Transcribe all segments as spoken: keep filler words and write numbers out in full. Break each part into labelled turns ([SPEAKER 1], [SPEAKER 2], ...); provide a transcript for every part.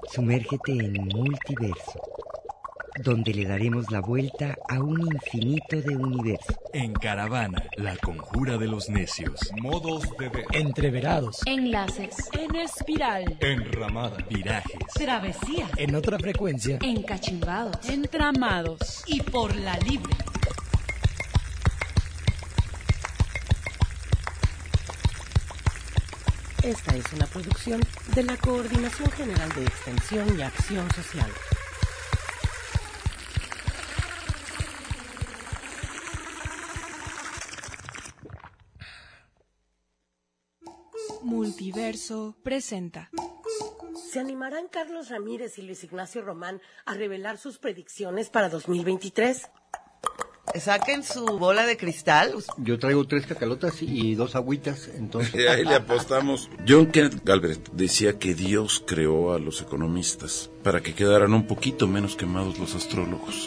[SPEAKER 1] Sumérgete en Multiverso, donde le daremos la vuelta a un infinito de universo.
[SPEAKER 2] En Caravana, la conjura de los necios.
[SPEAKER 3] Modos de ver.
[SPEAKER 4] Entreverados.
[SPEAKER 5] Enlaces.
[SPEAKER 6] En espiral.
[SPEAKER 3] Enramada.
[SPEAKER 2] Virajes.
[SPEAKER 6] Travesía.
[SPEAKER 4] En otra frecuencia.
[SPEAKER 5] Encachimbados.
[SPEAKER 6] Entramados. Y por la libre. Esta es una producción de la Coordinación General de Extensión y Acción Social. Multiverso presenta.
[SPEAKER 7] ¿Se animarán Carlos Ramírez y Luis Ignacio Román a revelar sus predicciones para dos mil veintitrés?
[SPEAKER 8] Saquen su bola de cristal.
[SPEAKER 9] Yo traigo tres cacalotas y dos agüitas, entonces...
[SPEAKER 10] Ahí le apostamos. John Kenneth Galbraith decía que Dios creó a los economistas para que quedaran un poquito menos quemados los astrólogos.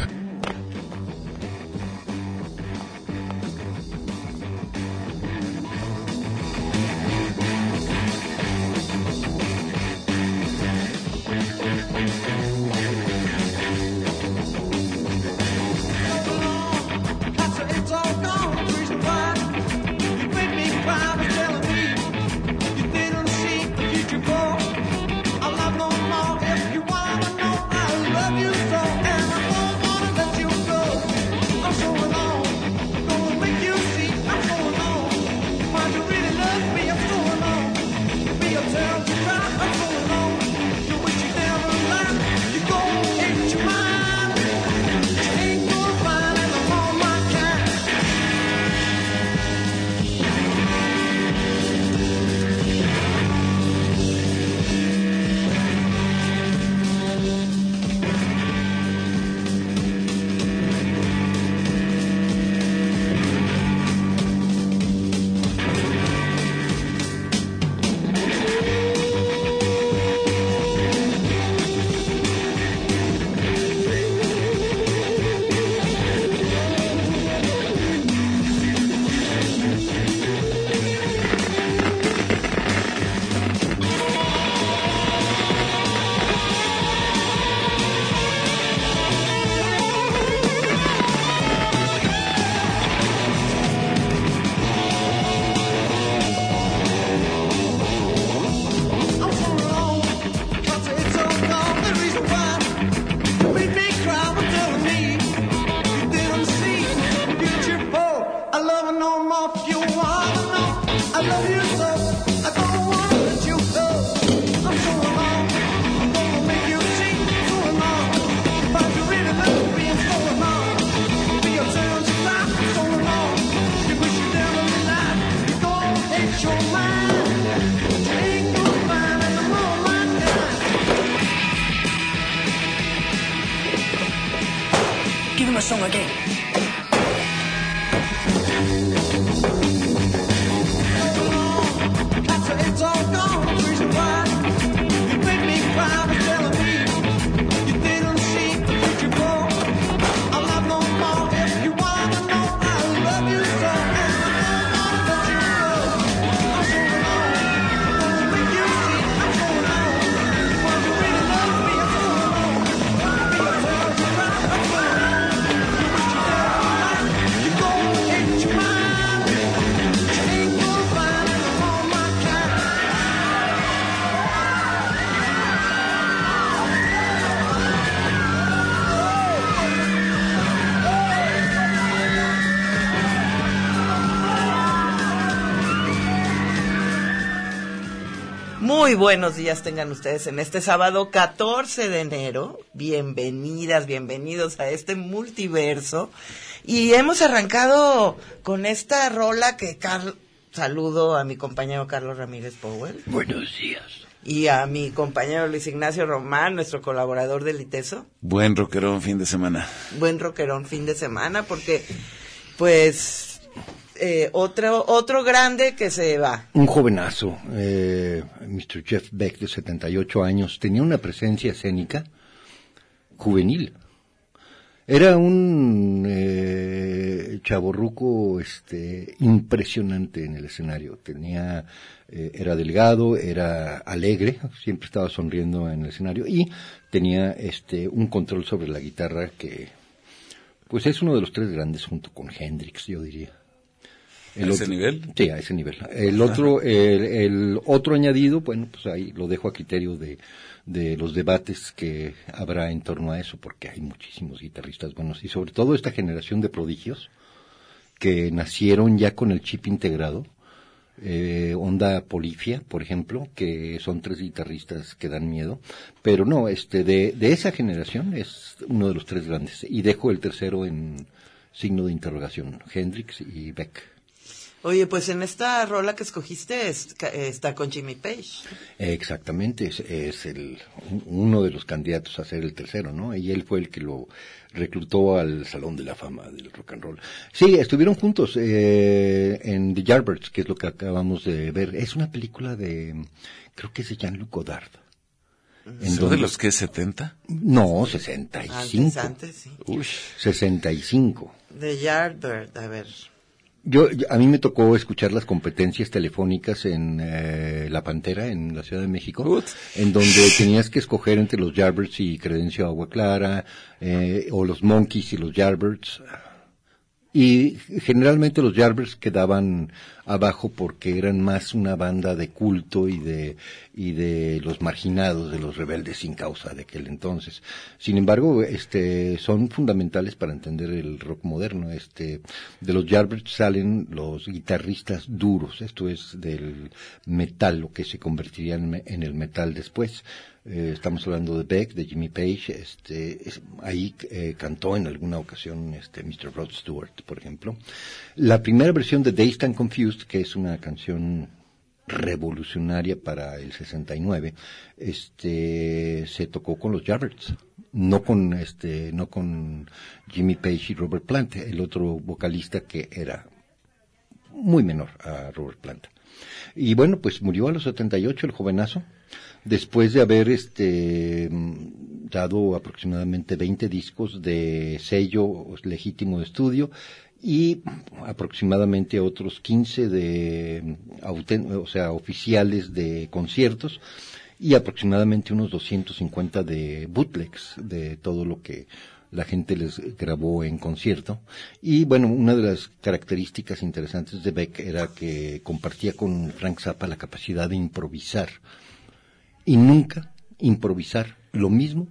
[SPEAKER 8] Muy buenos días tengan ustedes en este sábado catorce de enero. Bienvenidas, bienvenidos a este multiverso. Y hemos arrancado con esta rola que Carl... Saludo a mi compañero Carlos Ramírez Powell.
[SPEAKER 9] Buenos días.
[SPEAKER 8] Y a mi compañero Luis Ignacio Román, nuestro colaborador del ITESO.
[SPEAKER 10] Buen rockerón fin de semana.
[SPEAKER 8] Buen rockerón fin de semana, porque, pues... Eh, otro otro grande que se va.
[SPEAKER 9] Un jovenazo, eh, mister Jeff Beck, de setenta y ocho años, tenía una presencia escénica juvenil. Era un eh, chavorruco este, impresionante en el escenario. Tenía, eh, era delgado, era alegre, siempre estaba sonriendo en el escenario y tenía este, un control sobre la guitarra que, pues es uno de los tres grandes junto con Hendrix, yo diría.
[SPEAKER 10] El ¿A ese
[SPEAKER 9] otro,
[SPEAKER 10] nivel?
[SPEAKER 9] Sí, a ese nivel. El otro, el, el otro añadido, bueno, pues ahí lo dejo a criterio de, de los debates que habrá en torno a eso, porque hay muchísimos guitarristas buenos y sobre todo esta generación de prodigios que nacieron ya con el chip integrado, eh, Onda Polifia, por ejemplo, que son tres guitarristas que dan miedo, pero no, este, de, de esa generación es uno de los tres grandes y dejo el tercero en signo de interrogación, Hendrix y Beck.
[SPEAKER 8] Oye, pues en esta rola que escogiste es, está con Jimmy Page.
[SPEAKER 9] Exactamente, es, es el uno de los candidatos a ser el tercero, ¿no? Y él fue el que lo reclutó al Salón de la Fama del Rock and Roll. Sí, estuvieron juntos eh, en The Yardbirds, que es lo que acabamos de ver. Es una película de, creo que es de Jean-Luc Godard.
[SPEAKER 10] ¿Son donde, de los que setenta?
[SPEAKER 9] No, sesenta y cinco.
[SPEAKER 8] Antes, antes, sí.
[SPEAKER 9] Uy, sesenta y cinco.
[SPEAKER 8] The Yardbird, a ver...
[SPEAKER 9] Yo, yo, a mí me tocó escuchar las competencias telefónicas en eh, La Pantera, en la Ciudad de México, Uf. en donde tenías que escoger entre los Yardbirds y Credencio Agua Clara, eh, o los Monkees y los Yardbirds. Y generalmente los Yardbirds quedaban abajo porque eran más una banda de culto y de y de los marginados, de los rebeldes sin causa de aquel entonces. Sin embargo, este son fundamentales para entender el rock moderno. Este de los Yardbirds salen los guitarristas duros, esto es del metal, lo que se convertiría en, en el metal después. Eh, estamos hablando de Beck, de Jimmy Page, este, es, ahí eh, cantó en alguna ocasión este mister Rod Stewart, por ejemplo. La primera versión de Dazed and Confused, que es una canción revolucionaria para el sesenta y nueve, este, se tocó con los Yardbirds, no con este, no con Jimmy Page y Robert Plant, el otro vocalista que era muy menor a Robert Plant. Y bueno, pues murió a los setenta y ocho el jovenazo, después de haber este dado aproximadamente veinte discos de sello legítimo de estudio y aproximadamente otros quince de o sea, oficiales de conciertos y aproximadamente unos doscientos cincuenta de bootlegs de todo lo que la gente les grabó en concierto. Y bueno, una de las características interesantes de Beck era que compartía con Frank Zappa la capacidad de improvisar y nunca improvisar lo mismo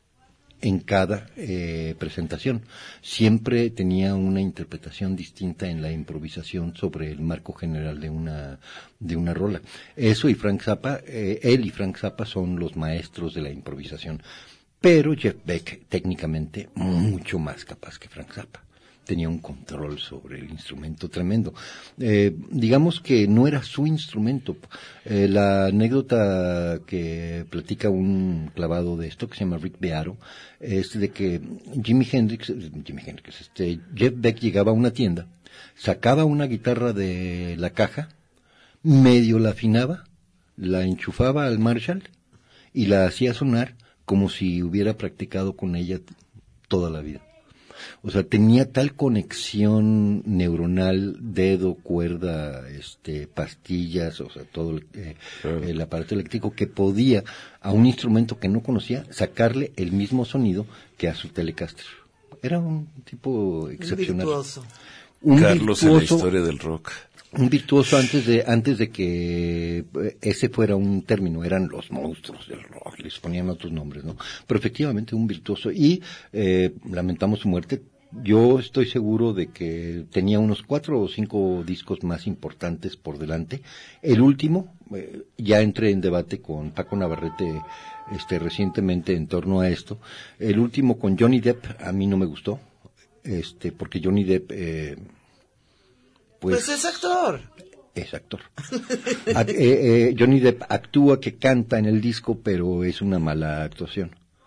[SPEAKER 9] en cada eh, presentación. Siempre tenía una interpretación distinta en la improvisación sobre el marco general de una de una rola. Eso y Frank Zappa, eh, él y Frank Zappa son los maestros de la improvisación. Pero Jeff Beck, técnicamente, mucho más capaz que Frank Zappa. Tenía un control sobre el instrumento tremendo. Eh, digamos que no era su instrumento. Eh, la anécdota que platica un clavado de esto, que se llama Rick Beato, es de que Jimi Hendrix, Jimi Hendrix, este, Jeff Beck llegaba a una tienda, sacaba una guitarra de la caja, medio la afinaba, la enchufaba al Marshall y la hacía sonar como si hubiera practicado con ella toda la vida. O sea, tenía tal conexión neuronal, dedo, cuerda, este, pastillas, o sea, todo el, eh, claro. el aparato eléctrico, que podía, a un instrumento que no conocía, sacarle el mismo sonido que a su Telecaster. Era un tipo excepcional.
[SPEAKER 8] Un virtuoso.
[SPEAKER 9] Un
[SPEAKER 10] Carlos
[SPEAKER 9] virtuoso,
[SPEAKER 10] en la historia del rock.
[SPEAKER 9] Un virtuoso antes de antes de que ese fuera un término, eran los monstruos del rock, les ponían otros nombres, ¿no? Pero efectivamente un virtuoso y eh, lamentamos su muerte. Yo estoy seguro de que tenía unos cuatro o cinco discos más importantes por delante. El último, eh, ya entré en debate con Paco Navarrete este recientemente en torno a esto. El último con Johnny Depp a mí no me gustó, este porque Johnny Depp eh, Pues,
[SPEAKER 8] pues es actor.
[SPEAKER 9] Es actor. Act, eh, eh, Johnny Depp actúa que canta en el disco, pero es una mala actuación.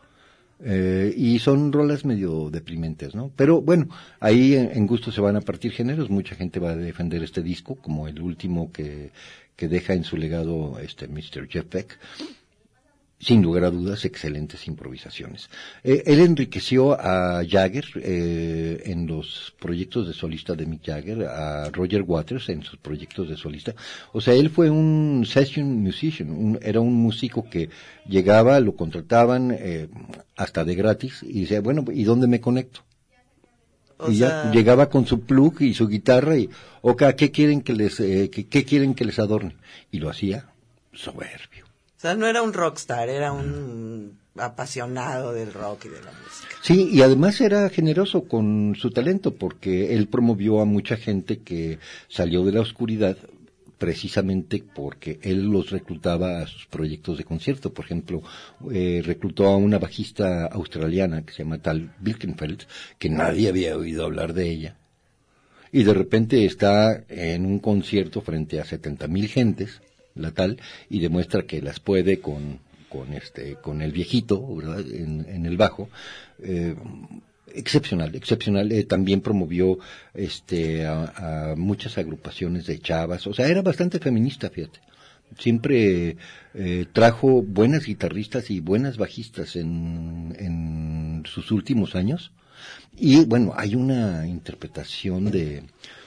[SPEAKER 9] Eh, y son rolas medio deprimentes, ¿no? Pero bueno, ahí en, en gusto se van a partir géneros. Mucha gente va a defender este disco como el último que, que deja en su legado este mister Jeff Beck. sin lugar a dudas, excelentes improvisaciones. Eh, él enriqueció a Jagger eh, en los proyectos de solista de Mick Jagger, a Roger Waters en sus proyectos de solista. O sea, él fue un session musician, un, era un músico que llegaba, lo contrataban eh, hasta de gratis y decía, bueno, ¿y dónde me conecto?
[SPEAKER 8] O
[SPEAKER 9] y
[SPEAKER 8] sea...
[SPEAKER 9] ya llegaba con su plug y su guitarra y, ok, ¿qué quieren que les, eh, qué, qué quieren que les adorne? Y lo hacía soberbio.
[SPEAKER 8] O sea, no era un rockstar, era un apasionado del rock y de la música.
[SPEAKER 9] Sí, y además era generoso con su talento, porque él promovió a mucha gente que salió de la oscuridad precisamente porque él los reclutaba a sus proyectos de concierto. Por ejemplo, eh, reclutó a una bajista australiana que se llama Tal Birkenfeld, que nadie había oído hablar de ella. Y de repente está en un concierto frente a setenta mil gentes, la Tal, y demuestra que las puede con, con este, con el viejito, ¿verdad? En, en el bajo, eh, excepcional, excepcional. Eh, también promovió, este, a, a muchas agrupaciones de chavas, o sea, era bastante feminista, fíjate. Siempre eh, trajo buenas guitarristas y buenas bajistas en, en sus últimos años. Y bueno, hay una interpretación de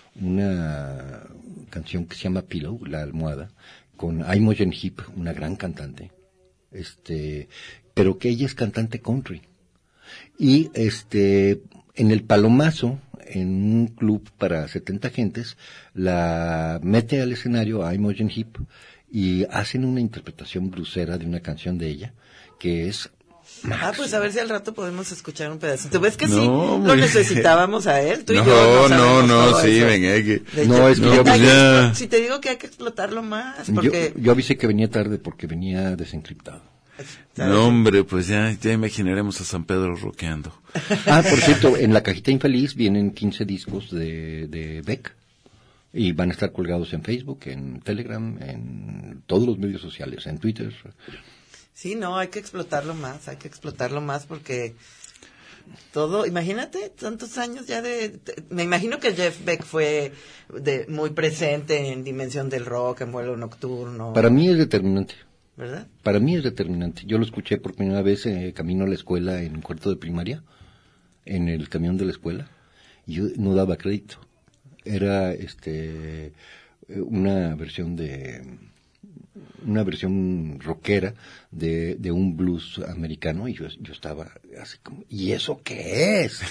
[SPEAKER 9] una canción que se llama Pillow, la almohada, con Imogen Heap, una gran cantante, este, pero que ella es cantante country. Y este, en el Palomazo, en un club para setenta gentes, la mete al escenario a Imogen Heap y hacen una interpretación blusera de una canción de ella, que es
[SPEAKER 8] Ah, pues a ver si al rato podemos escuchar un pedacito. ¿Ves que
[SPEAKER 10] No,
[SPEAKER 8] sí?
[SPEAKER 10] hombre.
[SPEAKER 8] Lo necesitábamos a él. Tú y
[SPEAKER 10] no,
[SPEAKER 8] yo no
[SPEAKER 10] no, no,
[SPEAKER 8] todo
[SPEAKER 10] sí,
[SPEAKER 8] eso.
[SPEAKER 10] venga, hay que...
[SPEAKER 8] De
[SPEAKER 9] No,
[SPEAKER 8] hecho,
[SPEAKER 9] es que
[SPEAKER 8] hay
[SPEAKER 9] yo-
[SPEAKER 8] que
[SPEAKER 10] ya-
[SPEAKER 8] explo- Si te digo que hay que explotarlo más, porque...
[SPEAKER 9] yo, yo avisé que venía tarde porque venía desencriptado.
[SPEAKER 8] ¿sabes?
[SPEAKER 10] No, hombre, pues ya, ya imaginaremos a San Pedro rockeando.
[SPEAKER 9] Ah, por cierto, en la cajita infeliz vienen quince discos de, de Beck y van a estar colgados en Facebook, en Telegram, en todos los medios sociales, en Twitter.
[SPEAKER 8] Sí, no, hay que explotarlo más, hay que explotarlo más porque todo, imagínate, tantos años ya de, de- me imagino que Jeff Beck fue de, muy presente en Dimensión del Rock, en Vuelo Nocturno.
[SPEAKER 9] Para mí es determinante.
[SPEAKER 8] ¿Verdad?
[SPEAKER 9] Para mí es determinante. Yo lo escuché por primera vez eh, camino a la escuela en cuarto de primaria, en el camión de la escuela, y yo no daba crédito. Era este eh, una versión de una versión rockera de, de un blues americano y yo, yo estaba así como, ¿y eso qué es?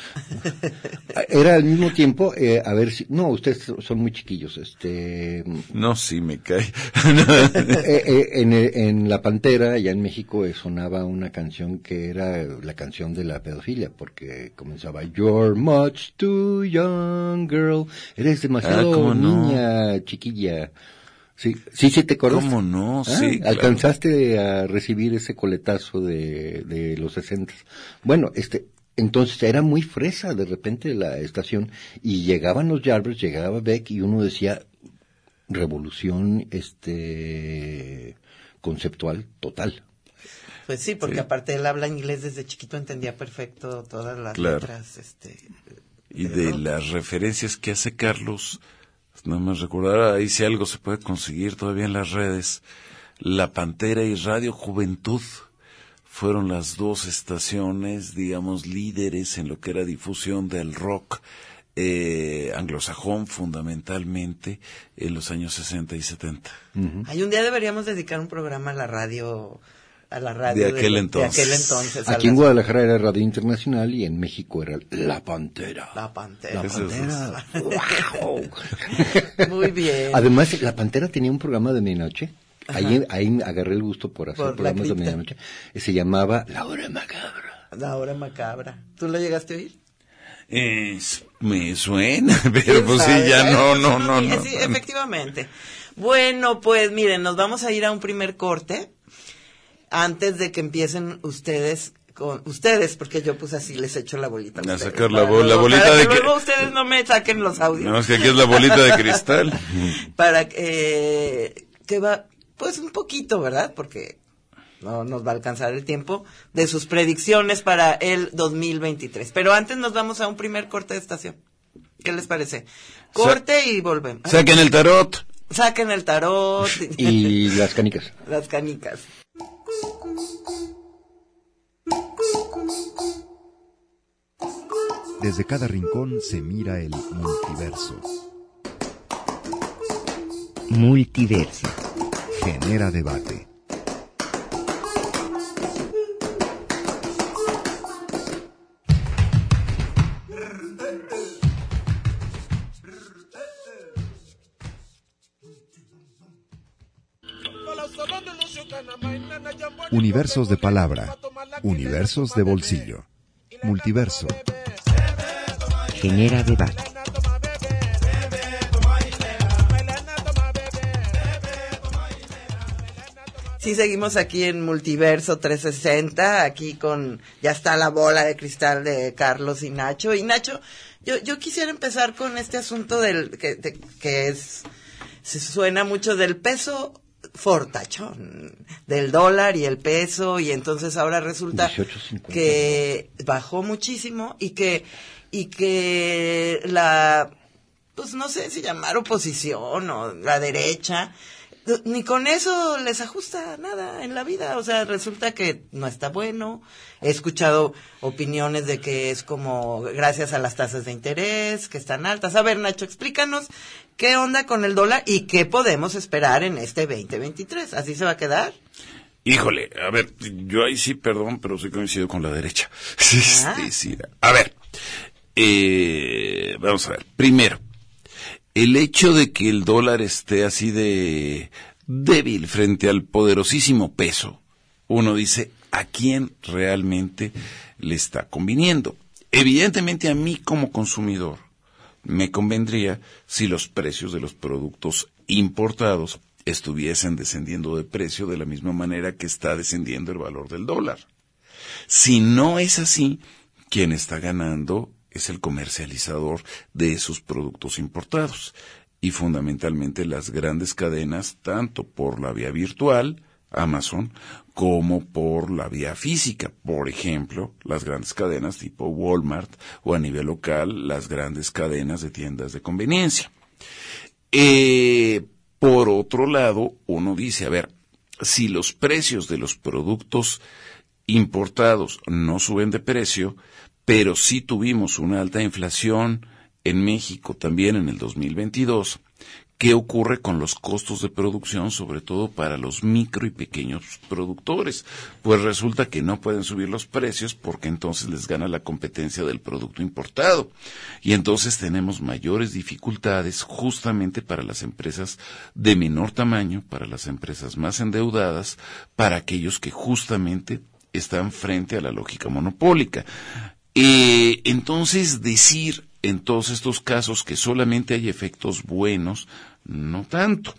[SPEAKER 9] Era al mismo tiempo, eh, a ver si, no, ustedes son muy chiquillos, este,
[SPEAKER 10] No, sí, me cae.
[SPEAKER 9] eh, eh, en, en La Pantera, allá en México, eh, sonaba una canción que era la canción de la pedofilia, porque comenzaba, You're much too young, girl. Eres demasiado
[SPEAKER 10] Ah, ¿cómo no?
[SPEAKER 9] niña, chiquilla. Sí, sí, sí, te acuerdas.
[SPEAKER 10] ¿Cómo no?
[SPEAKER 9] Ah,
[SPEAKER 10] Sí, claro.
[SPEAKER 9] alcanzaste a recibir ese coletazo de, de los sesentas. Bueno, este, entonces era muy fresa de repente la estación y llegaban los Yardbirds, llegaba Beck y uno decía, revolución, este, conceptual total.
[SPEAKER 8] Pues sí, porque
[SPEAKER 10] Sí.
[SPEAKER 8] aparte él habla inglés desde chiquito, entendía perfecto todas las
[SPEAKER 10] Claro.
[SPEAKER 8] letras, este...
[SPEAKER 10] Y
[SPEAKER 8] del
[SPEAKER 10] de
[SPEAKER 8] rock.
[SPEAKER 10] las referencias que hace Carlos, nada más recordar, ahí si algo se puede conseguir todavía en las redes, La Pantera y Radio Juventud fueron las dos estaciones, digamos, líderes en lo que era difusión del rock eh, anglosajón fundamentalmente en los años sesenta y setenta.
[SPEAKER 8] Ay, un día deberíamos dedicar un programa a la radio, a la radio
[SPEAKER 10] De aquel
[SPEAKER 8] de,
[SPEAKER 10] entonces.
[SPEAKER 8] de aquel entonces. a
[SPEAKER 9] Aquí en
[SPEAKER 8] las-
[SPEAKER 9] Guadalajara era Radio Internacional y en México era La Pantera.
[SPEAKER 8] La Pantera.
[SPEAKER 9] La
[SPEAKER 10] Eso es-
[SPEAKER 9] Pantera. ¡Wow!
[SPEAKER 8] Muy bien.
[SPEAKER 9] Además, La Pantera tenía un programa de medianoche. Ahí, ahí agarré el gusto por hacer
[SPEAKER 8] Por la
[SPEAKER 9] programas de
[SPEAKER 8] cripta.
[SPEAKER 9] medianoche. Eh, Se llamaba La Hora Macabra.
[SPEAKER 8] La hora macabra. ¿Tú lo llegaste a oír?
[SPEAKER 10] Es- me suena, pero pues sí, ya no, no, no, no.
[SPEAKER 8] Sí, efectivamente. Bueno, pues miren, nos vamos a ir a un primer corte antes de que empiecen ustedes con ustedes, porque yo pues así les echo la bolita.
[SPEAKER 10] A
[SPEAKER 8] ustedes,
[SPEAKER 10] sacar la
[SPEAKER 8] para
[SPEAKER 10] bol- la
[SPEAKER 8] luego-
[SPEAKER 10] bolita
[SPEAKER 8] para
[SPEAKER 10] de
[SPEAKER 8] que
[SPEAKER 10] que-
[SPEAKER 8] luego ustedes no me saquen los audios.
[SPEAKER 10] No, es que aquí es la bolita de cristal.
[SPEAKER 8] Para que, eh, que va, pues un poquito, ¿verdad? Porque no nos va a alcanzar el tiempo de sus predicciones para el dos mil veintitrés. Pero antes nos vamos a un primer corte de estación. ¿Qué les parece? Corte y volvemos.
[SPEAKER 10] Saquen el tarot.
[SPEAKER 8] Saquen el tarot
[SPEAKER 9] Y las canicas.
[SPEAKER 8] las canicas.
[SPEAKER 3] Desde cada rincón se mira el multiverso.
[SPEAKER 1] Multiverso.
[SPEAKER 3] Genera debate. Universos de palabra, universos de bolsillo, multiverso.
[SPEAKER 1] Genera debate.
[SPEAKER 8] Sí, seguimos aquí en Multiverso trescientos sesenta, aquí con, ya está la bola de cristal de Carlos y Nacho. Y Nacho, yo, yo quisiera empezar con este asunto del, que, de, que es, se suena mucho del peso fortachón, del dólar y el peso, y entonces ahora resulta que bajó muchísimo y que, y que la, pues no sé si llamar oposición o la derecha, ni con eso les ajusta nada en la vida. O sea, resulta que no está bueno. He escuchado opiniones de que es como gracias a las tasas de interés, que están altas. A ver, Nacho, explícanos qué onda con el dólar y qué podemos esperar en este veinte veintitrés. ¿Así se va a quedar?
[SPEAKER 10] Híjole, a ver, yo ahí sí, perdón, pero sí coincido con la derecha.
[SPEAKER 8] Ah.
[SPEAKER 10] Este, sí. A ver, eh, vamos a ver. Primero, el hecho de que el dólar esté así de débil frente al poderosísimo peso, uno dice, ¿a quién realmente le está conviniendo? Evidentemente a mí como consumidor me convendría si los precios de los productos importados estuviesen descendiendo de precio de la misma manera que está descendiendo el valor del dólar. Si no es así, quien está ganando es el comercializador de esos productos importados y fundamentalmente las grandes cadenas, tanto por la vía virtual, Amazon, como por la vía física. Por ejemplo, las grandes cadenas tipo Walmart o a nivel local, las grandes cadenas de tiendas de conveniencia. Eh, por otro lado, uno dice, a ver, si los precios de los productos importados no suben de precio, pero sí tuvimos una alta inflación en México también en el dos mil veintidós. ¿Qué ocurre con los costos de producción, sobre todo para los micro y pequeños productores? Pues resulta que no pueden subir los precios porque entonces les gana la competencia del producto importado. Y entonces tenemos mayores dificultades justamente para las empresas de menor tamaño, para las empresas más endeudadas, para aquellos que justamente están frente a la lógica monopólica. Eh, entonces, decir en todos estos casos que solamente hay efectos buenos, no tanto.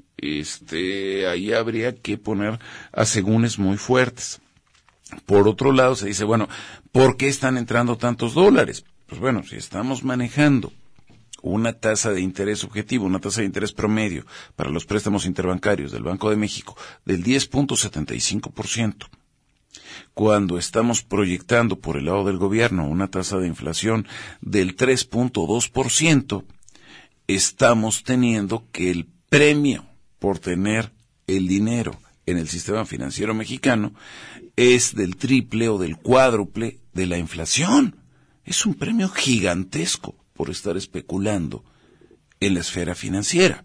[SPEAKER 10] Este, ahí habría que poner asegúnes muy fuertes. Por otro lado, se dice, bueno, ¿por qué están entrando tantos dólares? Pues bueno, si estamos manejando una tasa de interés objetivo, una tasa de interés promedio para los préstamos interbancarios del Banco de México del diez punto setenta y cinco por ciento, cuando estamos proyectando por el lado del gobierno una tasa de inflación del tres punto dos por ciento, estamos teniendo que el premio por tener el dinero en el sistema financiero mexicano es del triple o del cuádruple de la inflación. Es un premio gigantesco por estar especulando en la esfera financiera.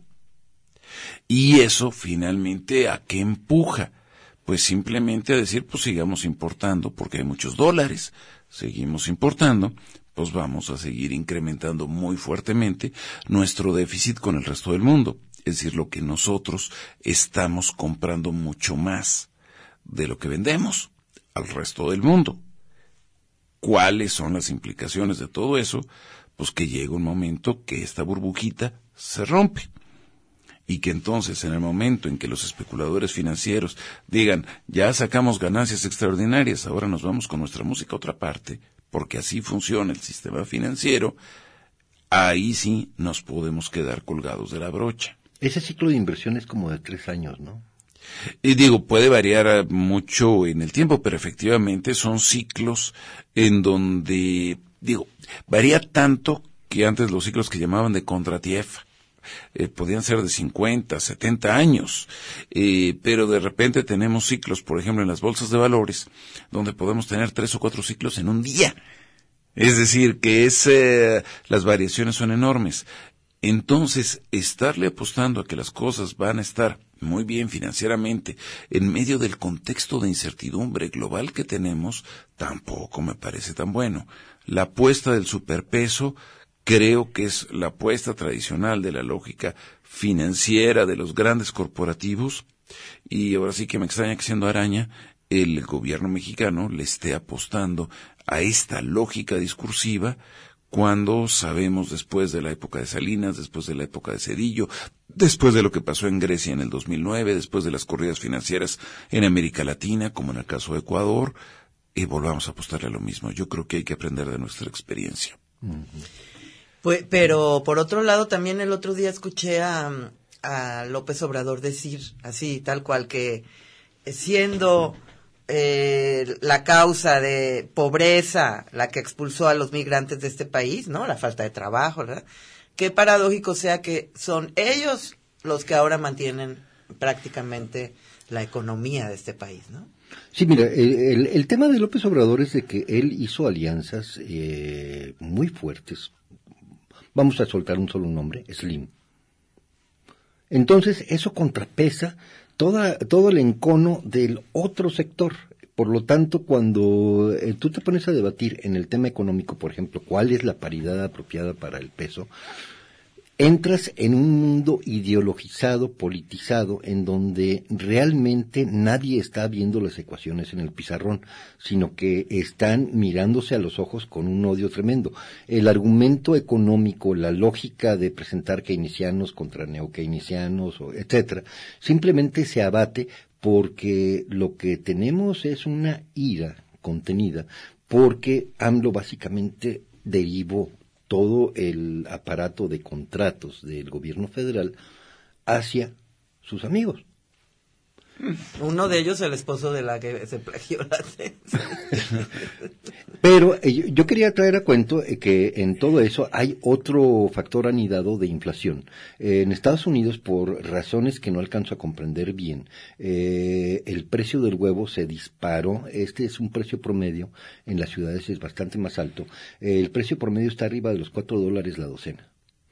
[SPEAKER 10] Y eso finalmente ¿a qué empuja? Pues simplemente a decir, pues sigamos importando porque hay muchos dólares, seguimos importando, pues vamos a seguir incrementando muy fuertemente nuestro déficit con el resto del mundo. Es decir, lo que nosotros estamos comprando mucho más de lo que vendemos al resto del mundo. ¿Cuáles son las implicaciones de todo eso? Pues que llega un momento que esta burbujita se rompe. Y que entonces, en el momento en que los especuladores financieros digan, ya sacamos ganancias extraordinarias, ahora nos vamos con nuestra música a otra parte, porque así funciona el sistema financiero, ahí sí nos podemos quedar colgados de la brocha.
[SPEAKER 9] Ese ciclo de inversión es como de tres años, ¿no?
[SPEAKER 10] Y digo, puede variar mucho en el tiempo, pero efectivamente son ciclos en donde, digo, varía tanto que antes los ciclos que llamaban de contratiefa, Eh, podían ser de cincuenta, setenta años, eh, pero de repente tenemos ciclos, por ejemplo, en las bolsas de valores, donde podemos tener tres o cuatro ciclos en un día. Es decir, que es, eh, las variaciones son enormes. Entonces, estarle apostando a que las cosas van a estar muy bien financieramente en medio del contexto de incertidumbre global que tenemos, tampoco me parece tan bueno. La apuesta del superpeso creo que es la apuesta tradicional de la lógica financiera de los grandes corporativos, y ahora sí que me extraña que siendo araña, el gobierno mexicano le esté apostando a esta lógica discursiva cuando sabemos, después de la época de Salinas, después de la época de Zedillo, después de lo que pasó en Grecia en el dos mil nueve, después de las corridas financieras en América Latina, como en el caso de Ecuador, y volvamos a apostarle a lo mismo. Yo creo que hay que aprender de nuestra experiencia.
[SPEAKER 8] Pues, pero por otro lado, también el otro día escuché a, a López Obrador decir así, tal cual, que siendo eh, la causa de pobreza la que expulsó a los migrantes de este país, ¿no? La falta de trabajo, ¿verdad? Qué paradójico sea que son ellos los que ahora mantienen prácticamente la economía de este país, ¿no?
[SPEAKER 9] Sí, mira, el, el, el tema de López Obrador es de que él hizo alianzas eh, muy fuertes. Vamos a soltar un solo nombre, Slim. Entonces, eso contrapesa toda, todo el encono del otro sector. Por lo tanto, cuando eh, tú te pones a debatir en el tema económico, por ejemplo, cuál es la paridad apropiada para el peso, entras en un mundo ideologizado, politizado, en donde realmente nadie está viendo las ecuaciones en el pizarrón, sino que están mirándose a los ojos con un odio tremendo. El argumento económico, la lógica de presentar keynesianos contra neokeynesianos, etcétera, simplemente se abate porque lo que tenemos es una ira contenida, porque AMLO básicamente derivó todo el aparato de contratos del gobierno federal hacia sus amigos.
[SPEAKER 8] Uno de ellos, el esposo de la que se plagió la tesis.
[SPEAKER 9] Pero eh, yo quería traer a cuento eh, que en todo eso hay otro factor anidado de inflación. Eh, en Estados Unidos, por razones que no alcanzo a comprender bien, eh, el precio del huevo se disparó. Este es un precio promedio, en las ciudades es bastante más alto. Eh, el precio promedio está arriba de los cuatro dólares la docena.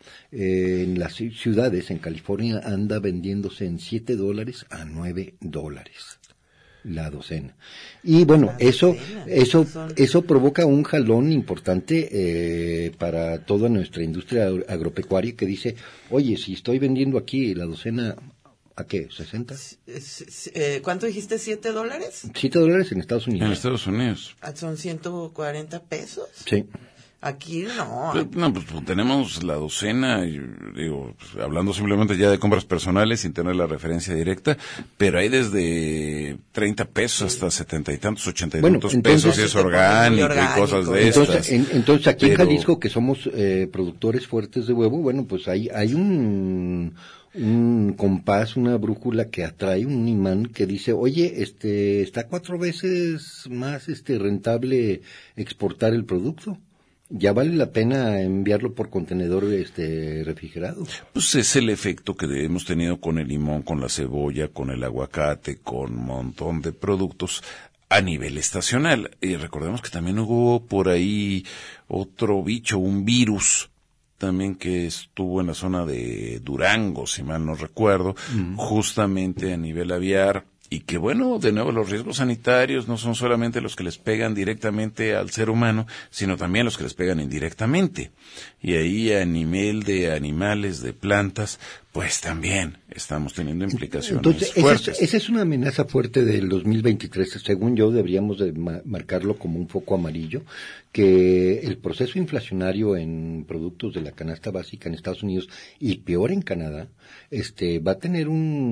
[SPEAKER 9] Eh, en las ciudades, en California, anda vendiéndose en siete dólares a nueve dólares la docena. Y bueno, la eso, docena, eso, son... eso provoca un jalón importante eh, para toda nuestra industria agropecuaria que dice, oye, si estoy vendiendo aquí la docena, ¿a qué? ¿sesenta?
[SPEAKER 8] Eh, ¿Cuánto dijiste? ¿siete dólares?
[SPEAKER 9] siete dólares en Estados Unidos.
[SPEAKER 10] En Estados Unidos.
[SPEAKER 8] ¿Son ciento cuarenta pesos?
[SPEAKER 9] Sí.
[SPEAKER 8] Aquí no.
[SPEAKER 10] No, pues tenemos la docena, y, digo, pues, hablando simplemente ya de compras personales sin tener la referencia directa, pero hay desde treinta pesos hasta setenta y tantos, ochenta y
[SPEAKER 9] bueno,
[SPEAKER 10] tantos
[SPEAKER 9] entonces,
[SPEAKER 10] pesos, y es orgánico, orgánico y cosas de
[SPEAKER 9] entonces,
[SPEAKER 10] estas.
[SPEAKER 9] En, entonces aquí
[SPEAKER 10] pero...
[SPEAKER 9] en Jalisco, que somos eh, productores fuertes de huevo, bueno, pues hay, hay un... un compás, una brújula que atrae, un imán que dice, oye, este, está cuatro veces más este rentable exportar el producto. Ya vale la pena enviarlo por contenedor este refrigerado.
[SPEAKER 10] Pues es el efecto que hemos tenido con el limón, con la cebolla, con el aguacate, con un montón de productos a nivel estacional. Y recordemos que también hubo por ahí otro bicho, un virus, también que estuvo en la zona de Durango, si mal no recuerdo, mm. justamente a nivel aviar. Y que bueno, de nuevo, los riesgos sanitarios no son solamente los que les pegan directamente al ser humano, sino también los que les pegan indirectamente. Y ahí a nivel de animales, de plantas, pues también estamos teniendo implicaciones
[SPEAKER 9] Entonces,
[SPEAKER 10] fuertes.
[SPEAKER 9] Esa es, esa es una amenaza fuerte del dos mil veintitrés. Según yo, deberíamos de ma- marcarlo como un foco amarillo, que el proceso inflacionario en productos de la canasta básica en Estados Unidos, y peor en Canadá, este va a tener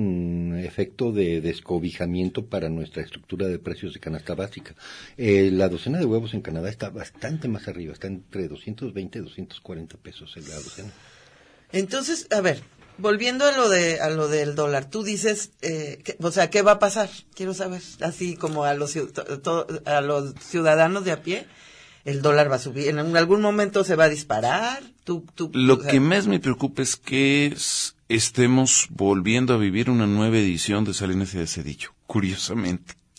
[SPEAKER 9] un efecto de descobijamiento para nuestra estructura de precios de canasta básica. Eh, la docena de huevos en Canadá está bastante más arriba, está entre doscientos veinte y doscientos cuarenta pesos en la docena.
[SPEAKER 8] Entonces, a ver, volviendo a lo de a lo del dólar, tú dices, eh, que, o sea, ¿qué va a pasar? Quiero saber, así como a los to, a los ciudadanos de a pie, el dólar va a subir, en algún momento se va a disparar. Tú, tú,
[SPEAKER 10] Lo
[SPEAKER 8] o sea,
[SPEAKER 10] que más me preocupa es que estemos volviendo a vivir una nueva edición de Salinas y de Zedillo, curiosamente.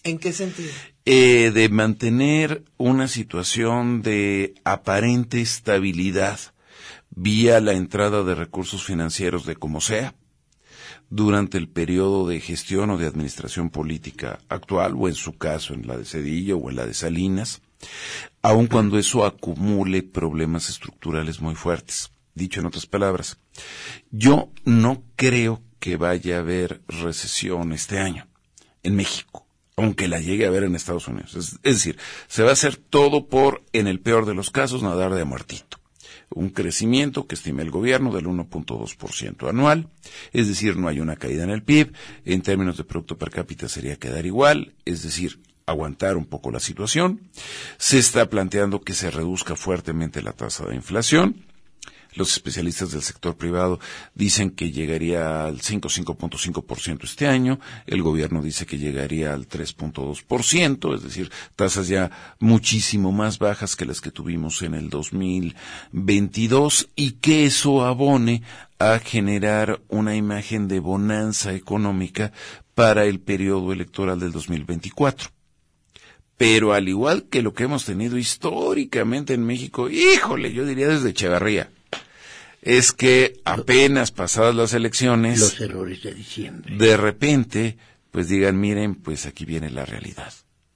[SPEAKER 8] ¿En qué sentido?
[SPEAKER 10] Eh, de mantener una situación de aparente estabilidad vía la entrada de recursos financieros de como sea, durante el periodo de gestión o de administración política actual, o en su caso en la de Zedillo o en la de Salinas, aun cuando eso acumule problemas estructurales muy fuertes. Dicho en otras palabras, yo no creo que vaya a haber recesión este año en México, aunque la llegue a haber en Estados Unidos. Es, es decir, se va a hacer todo por, en el peor de los casos, nadar de a muertito. Un crecimiento que estima el gobierno del uno punto dos por ciento anual, es decir, no hay una caída en el P I B, en términos de Producto Per Cápita sería quedar igual, es decir, aguantar un poco la situación. Se está planteando que se reduzca fuertemente la tasa de inflación. Los especialistas del sector privado dicen que llegaría al cinco, cinco punto cinco por ciento este año, el gobierno dice que llegaría al tres punto dos por ciento, es decir, tasas ya muchísimo más bajas que las que tuvimos en el dos mil veintidós, y que eso abone a generar una imagen de bonanza económica para el periodo electoral del dos mil veinticuatro. Pero al igual que lo que hemos tenido históricamente en México, híjole, yo diría desde Echeverría, es que apenas pasadas las elecciones,
[SPEAKER 5] los errores de diciembre,
[SPEAKER 10] de repente, pues digan, miren, pues aquí viene la realidad.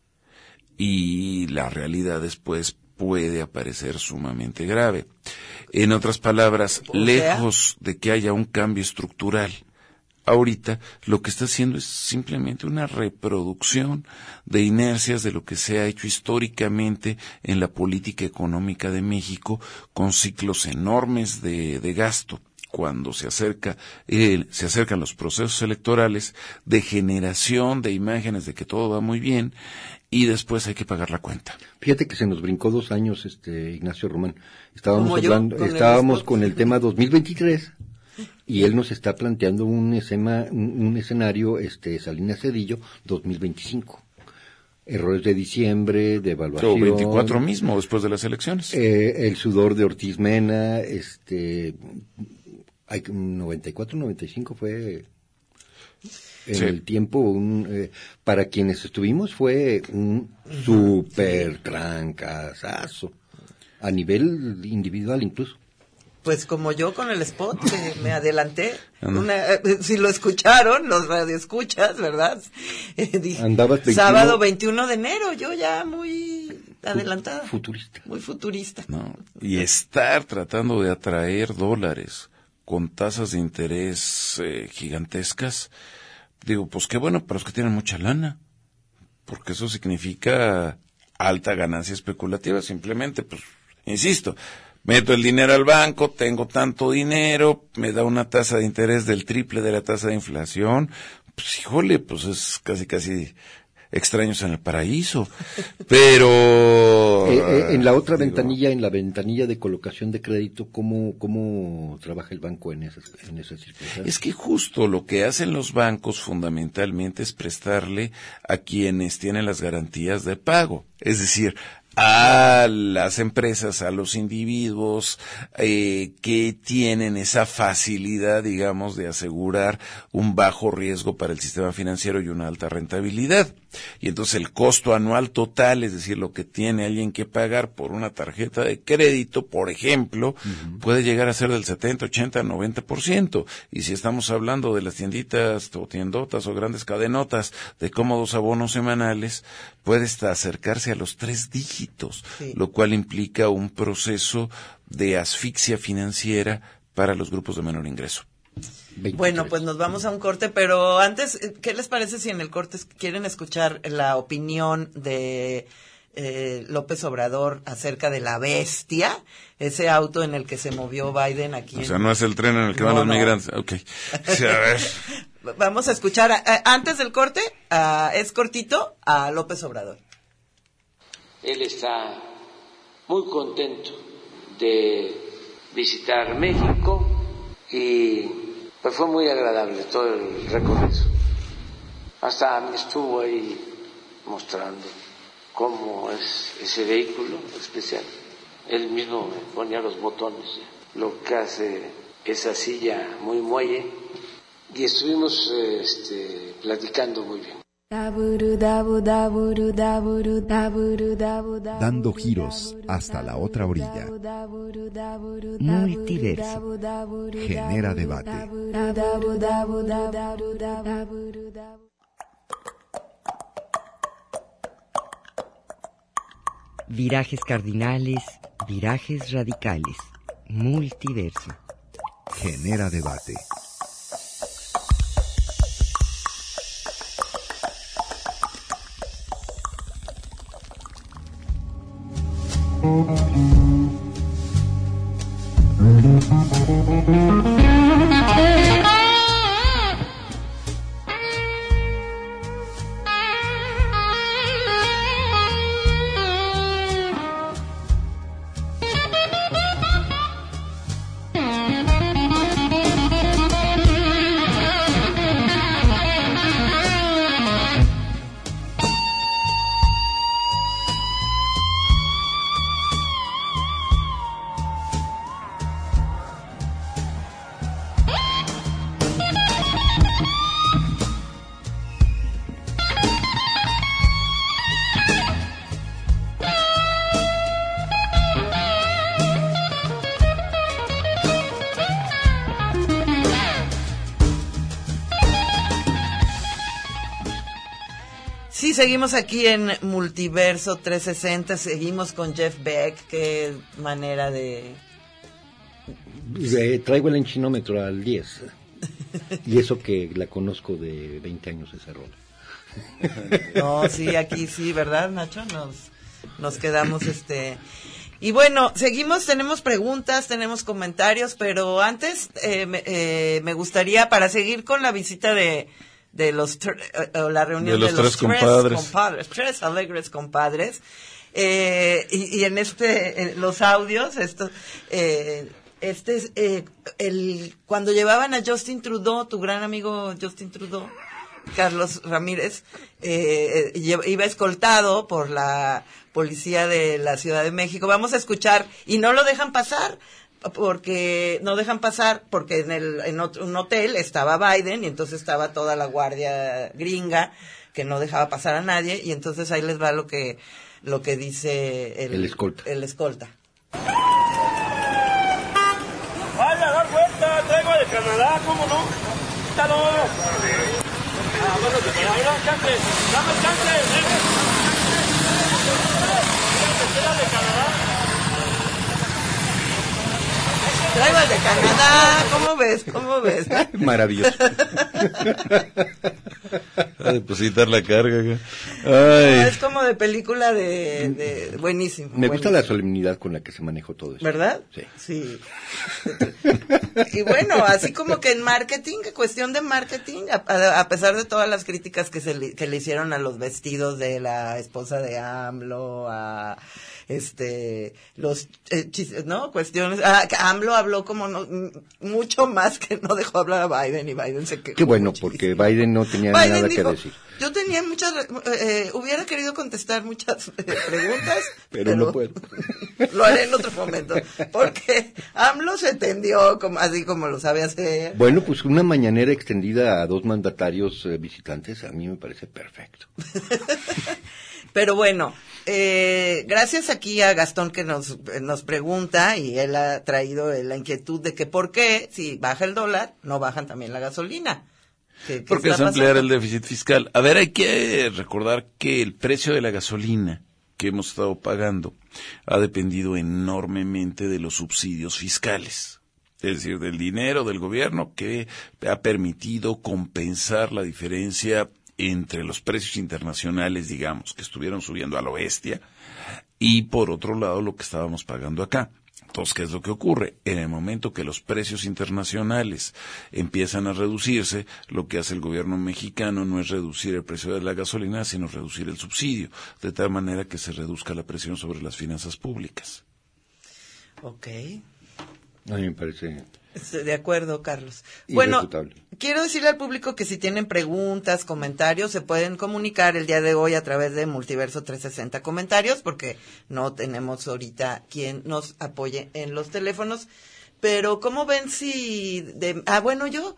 [SPEAKER 10] Y la realidad después puede aparecer sumamente grave. En otras palabras,
[SPEAKER 8] O sea,
[SPEAKER 10] lejos de que haya un cambio estructural, ahorita lo que está haciendo es simplemente una reproducción de inercias de lo que se ha hecho históricamente en la política económica de México, con ciclos enormes de, de gasto. Cuando se acerca, eh, se acercan los procesos electorales, de generación de imágenes de que todo va muy bien, y después hay que pagar la cuenta.
[SPEAKER 9] Fíjate que se nos brincó dos años, este Ignacio Román. Estábamos
[SPEAKER 8] Como yo,
[SPEAKER 9] hablando,
[SPEAKER 8] con el
[SPEAKER 9] estábamos
[SPEAKER 8] spot.
[SPEAKER 9] con el tema dos mil veintitrés. Y él nos está planteando un, escena, un, un escenario, este, Salinas Zedillo, dos mil veinticinco. Errores de diciembre, de evaluación.
[SPEAKER 10] O veinticuatro mismo, después de las elecciones.
[SPEAKER 9] Eh, el sudor de Ortiz Mena, este, hay, noventa y cuatro, noventa y cinco fue, en
[SPEAKER 10] Sí.
[SPEAKER 9] el tiempo, un, eh, para quienes estuvimos fue un súper trancazazo, a nivel individual incluso.
[SPEAKER 8] Pues como yo con el spot, que me adelanté.
[SPEAKER 10] Anda.
[SPEAKER 8] Una, eh, si lo escucharon, los radioescuchas, ¿verdad? Eh, di-
[SPEAKER 9] Andabas veintiuno
[SPEAKER 8] sábado veintiuno de enero, yo ya muy adelantada.
[SPEAKER 9] Futurista.
[SPEAKER 8] Muy futurista.
[SPEAKER 10] ¿No? Y estar tratando de atraer dólares con tasas de interés eh, gigantescas, digo, pues qué bueno para los que tienen mucha lana, porque eso significa alta ganancia especulativa. Simplemente, pues, insisto, meto el dinero al banco, tengo tanto dinero, me da una tasa de interés del triple de la tasa de inflación, pues híjole, pues es casi casi extraños en el paraíso. Pero
[SPEAKER 9] Eh, eh, en la otra
[SPEAKER 10] digo,
[SPEAKER 9] ventanilla, en la ventanilla de colocación de crédito, ¿cómo, cómo trabaja el banco en esas, en esas circunstancias?
[SPEAKER 10] es que justo lo que hacen los bancos fundamentalmente es prestarle a quienes tienen las garantías de pago, es decir, a las empresas, a los individuos eh, que tienen esa facilidad, digamos, de asegurar un bajo riesgo para el sistema financiero y una alta rentabilidad. Y entonces el costo anual total, es decir, lo que tiene alguien que pagar por una tarjeta de crédito, por ejemplo, uh-huh, puede llegar a ser del setenta, ochenta, noventa por ciento. Y si estamos hablando de las tienditas o tiendotas o grandes cadenotas de cómodos abonos semanales, puede hasta acercarse a los tres dígitos, sí, lo cual implica un proceso de asfixia financiera para los grupos de menor ingreso.
[SPEAKER 8] veintitrés. Bueno, pues nos vamos a un corte, pero antes, ¿qué les parece si en el corte quieren escuchar la opinión de eh, López Obrador acerca de la Bestia, ese auto en el que se movió Biden aquí?
[SPEAKER 10] O
[SPEAKER 8] en...
[SPEAKER 10] sea, no es el tren en el que
[SPEAKER 8] no,
[SPEAKER 10] van los
[SPEAKER 8] no.
[SPEAKER 10] migrantes. Ok. Sí, a ver.
[SPEAKER 8] Vamos a escuchar, a, a, antes del corte, a, es cortito, a López Obrador.
[SPEAKER 11] Él está muy contento de visitar México y pues fue muy agradable todo el recorrido. Hasta me estuvo ahí mostrando cómo es ese vehículo especial. Él mismo me ponía los botones, lo que hace esa silla muy muelle, y estuvimos este, platicando muy bien.
[SPEAKER 3] Dando giros hasta la otra orilla.
[SPEAKER 1] Multiverso.
[SPEAKER 3] Genera debate.
[SPEAKER 1] Virajes cardinales, virajes radicales. Multiverso.
[SPEAKER 3] Genera debate.
[SPEAKER 8] Sí, seguimos aquí en Multiverso trescientos sesenta, seguimos con Jeff Beck, qué manera de...
[SPEAKER 9] Eh, traigo el enchinómetro al diez, y eso que la conozco de veinte años esa rola.
[SPEAKER 8] No, sí, aquí sí, ¿verdad, Nacho? Nos, nos quedamos, este... Y bueno, seguimos, tenemos preguntas, tenemos comentarios, pero antes eh, me, eh, me gustaría, para seguir con la visita de... de los uh, la reunión
[SPEAKER 10] de los,
[SPEAKER 8] de los
[SPEAKER 10] tres, tres compadres.
[SPEAKER 8] compadres, tres alegres compadres, eh, y, y en este, en los audios, esto, eh, este es, eh, el, cuando llevaban a Justin Trudeau, tu gran amigo Justin Trudeau, Carlos Ramírez, eh, iba escoltado por la policía de la Ciudad de México. Vamos a escuchar, y no lo dejan pasar, porque no dejan pasar porque en el en otro, un hotel estaba Biden y entonces estaba toda la guardia gringa que no dejaba pasar a nadie, y entonces ahí les va lo que lo que dice el,
[SPEAKER 9] el escolta.
[SPEAKER 8] El escolta.
[SPEAKER 5] Vaya a dar vuelta, traigo de Canadá, ¿cómo no? Quítalo. Ah, bueno, que me da chance, dame chance, de Canadá.
[SPEAKER 8] Traigo el de Canadá, ¿cómo ves? ¿Cómo ves?
[SPEAKER 9] Maravilloso.
[SPEAKER 10] A depositar la carga. Ay.
[SPEAKER 8] No, es como de película de, de buenísimo.
[SPEAKER 9] Me
[SPEAKER 8] buenísimo.
[SPEAKER 9] gusta la solemnidad con la que se manejó todo eso.
[SPEAKER 8] ¿Verdad?
[SPEAKER 9] Sí.
[SPEAKER 8] Sí. Y bueno, así como que en marketing, cuestión de marketing, a, a pesar de todas las críticas que se le, que le hicieron a los vestidos de la esposa de AMLO, a este los eh, chistes, ¿no? Cuestiones. Ah, AMLO habló como no, mucho más que no dejó hablar a Biden, y Biden se quejó.
[SPEAKER 9] Qué bueno,
[SPEAKER 8] muchísimo.
[SPEAKER 9] porque Biden no tenía
[SPEAKER 8] Biden
[SPEAKER 9] nada
[SPEAKER 8] dijo,
[SPEAKER 9] que decir.
[SPEAKER 8] Yo tenía muchas, eh, hubiera querido contestar muchas eh, preguntas,
[SPEAKER 9] pero,
[SPEAKER 8] pero
[SPEAKER 9] no puedo.
[SPEAKER 8] Lo haré en otro momento, porque AMLO se tendió como, así como lo sabe hacer.
[SPEAKER 9] Bueno, pues una mañanera extendida a dos mandatarios eh, visitantes a mí me parece perfecto.
[SPEAKER 8] Pero bueno, eh, gracias aquí a Gastón que nos, nos pregunta, y él ha traído la inquietud de que por qué, si baja el dólar, no bajan también la gasolina. ¿Qué, qué
[SPEAKER 10] Porque es ampliar el déficit fiscal. A ver, hay que recordar que el precio de la gasolina que hemos estado pagando ha dependido enormemente de los subsidios fiscales. Es decir, del dinero del gobierno que ha permitido compensar la diferencia entre los precios internacionales, digamos, que estuvieron subiendo a lo bestia, y por otro lado lo que estábamos pagando acá. Entonces, ¿qué es lo que ocurre? En el momento que los precios internacionales empiezan a reducirse, lo que hace el gobierno mexicano no es reducir el precio de la gasolina, sino reducir el subsidio, de tal manera que se reduzca la presión sobre las finanzas públicas.
[SPEAKER 8] Ok.
[SPEAKER 9] A mí me parece...
[SPEAKER 8] De acuerdo, Carlos. Bueno, quiero decirle al público que si tienen preguntas, comentarios, se pueden comunicar el día de hoy a través de Multiverso trescientos sesenta Comentarios, porque no tenemos ahorita quien nos apoye en los teléfonos. Pero, ¿cómo ven si... De, ah, bueno, yo...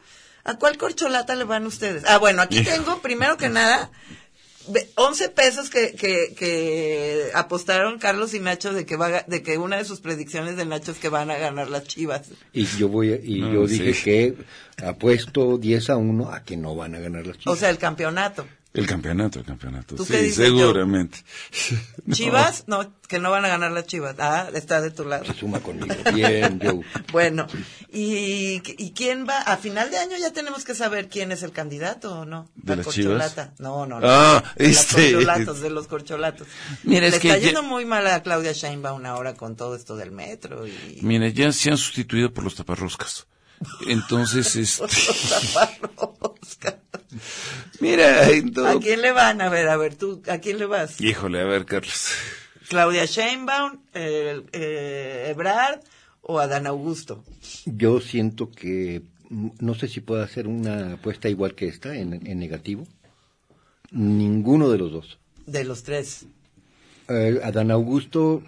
[SPEAKER 8] ¿A cuál corcholata le van ustedes? Ah, bueno, aquí tengo, primero que nada, once pesos que, que, que apostaron Carlos y Nacho de que va, de que una de sus predicciones de Nacho es que van a ganar las Chivas.
[SPEAKER 9] Y yo voy, a, y no, yo dije sí. que apuesto diez a uno a que no van a ganar las Chivas.
[SPEAKER 8] O sea, el campeonato.
[SPEAKER 10] El campeonato, el campeonato.
[SPEAKER 8] ¿Tú
[SPEAKER 10] sí,
[SPEAKER 8] qué dices,
[SPEAKER 10] seguramente.
[SPEAKER 8] No. ¿Chivas? No, que no van a ganar las Chivas. Ah, está de tu lado.
[SPEAKER 9] Se suma conmigo. Bien, Joe.
[SPEAKER 8] Bueno, ¿y, ¿y quién va? A final de año ya tenemos que saber quién es el candidato, ¿o no?
[SPEAKER 10] ¿De
[SPEAKER 8] la
[SPEAKER 10] las Chivas?
[SPEAKER 8] No, no, no.
[SPEAKER 10] Ah,
[SPEAKER 8] de
[SPEAKER 10] este.
[SPEAKER 8] los corcholatos, de los corcholatos.
[SPEAKER 10] Mira,
[SPEAKER 8] Le
[SPEAKER 10] es que
[SPEAKER 8] está yendo
[SPEAKER 10] ya...
[SPEAKER 8] muy mal a Claudia Sheinbaum ahora con todo esto del metro y...
[SPEAKER 10] Mira, ya se han sustituido por los taparroscas. Entonces, este...
[SPEAKER 8] los taparroscas.
[SPEAKER 10] Mira, en todo...
[SPEAKER 8] ¿A quién le van? A ver, a ver, tú, ¿a quién le vas?
[SPEAKER 10] Híjole, a ver, Carlos.
[SPEAKER 8] ¿Claudia Sheinbaum, eh, eh, Ebrard o Adán Augusto?
[SPEAKER 9] Yo siento que, no sé si puedo hacer una apuesta igual que esta, en, en negativo. Ninguno de los dos.
[SPEAKER 8] De los tres.
[SPEAKER 9] Eh, Adán Augusto,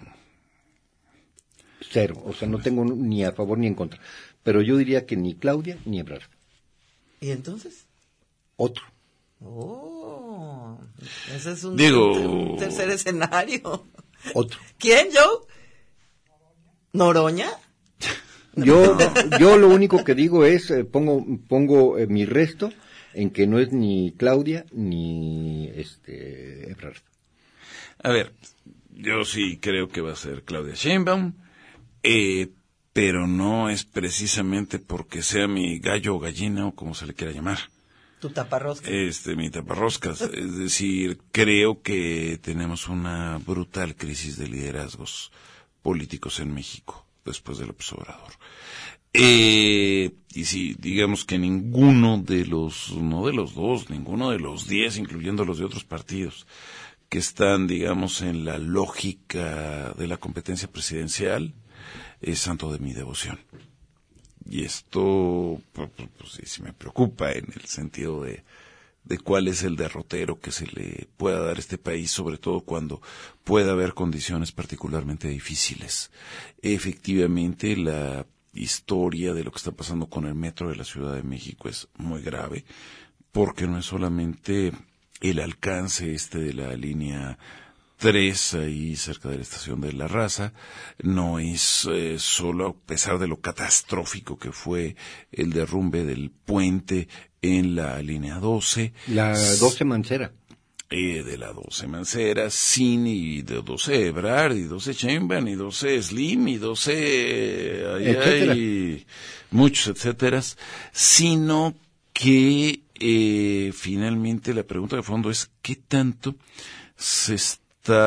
[SPEAKER 9] cero. O sea, no tengo ni a favor ni en contra. Pero yo diría que ni Claudia ni Ebrard.
[SPEAKER 8] ¿Y entonces?
[SPEAKER 9] Otro.
[SPEAKER 8] Oh, ese es un,
[SPEAKER 10] Digo...
[SPEAKER 8] un tercer escenario.
[SPEAKER 9] Otro.
[SPEAKER 8] ¿Quién, Joe? ¿Noroña?
[SPEAKER 9] Yo, yo lo único que digo es, eh, pongo, pongo eh, mi resto en que no es ni Claudia ni este Ebrard.
[SPEAKER 10] A ver, yo sí creo que va a ser Claudia Sheinbaum, eh, pero no es precisamente porque sea mi gallo o gallina o como se le quiera llamar.
[SPEAKER 8] Tu taparrosca.
[SPEAKER 10] Este, mi taparroscas. Es decir, creo que tenemos una brutal crisis de liderazgos políticos en México después del López Obrador. Eh, y si digamos que ninguno de los, no de los dos, ninguno de los diez, incluyendo los de otros partidos, que están, digamos, en la lógica de la competencia presidencial, es santo de mi devoción. Y esto, pues, pues sí, sí me preocupa en el sentido de, de cuál es el derrotero que se le pueda dar a este país, sobre todo cuando pueda haber condiciones particularmente difíciles. Efectivamente, la historia de lo que está pasando con el metro de la Ciudad de México es muy grave, porque no es solamente el alcance este de la línea tres, ahí cerca de la estación de La Raza, no es eh, solo a pesar de lo catastrófico que fue el derrumbe del puente en la línea doce.
[SPEAKER 9] La doce Mancera.
[SPEAKER 10] Eh, de la doce Mancera, sin y de doce Ebrard, y doce Sheinbaum, y doce Slim, y doce allá, y muchos etcéteras, sino que eh, finalmente la pregunta de fondo es ¿qué tanto se está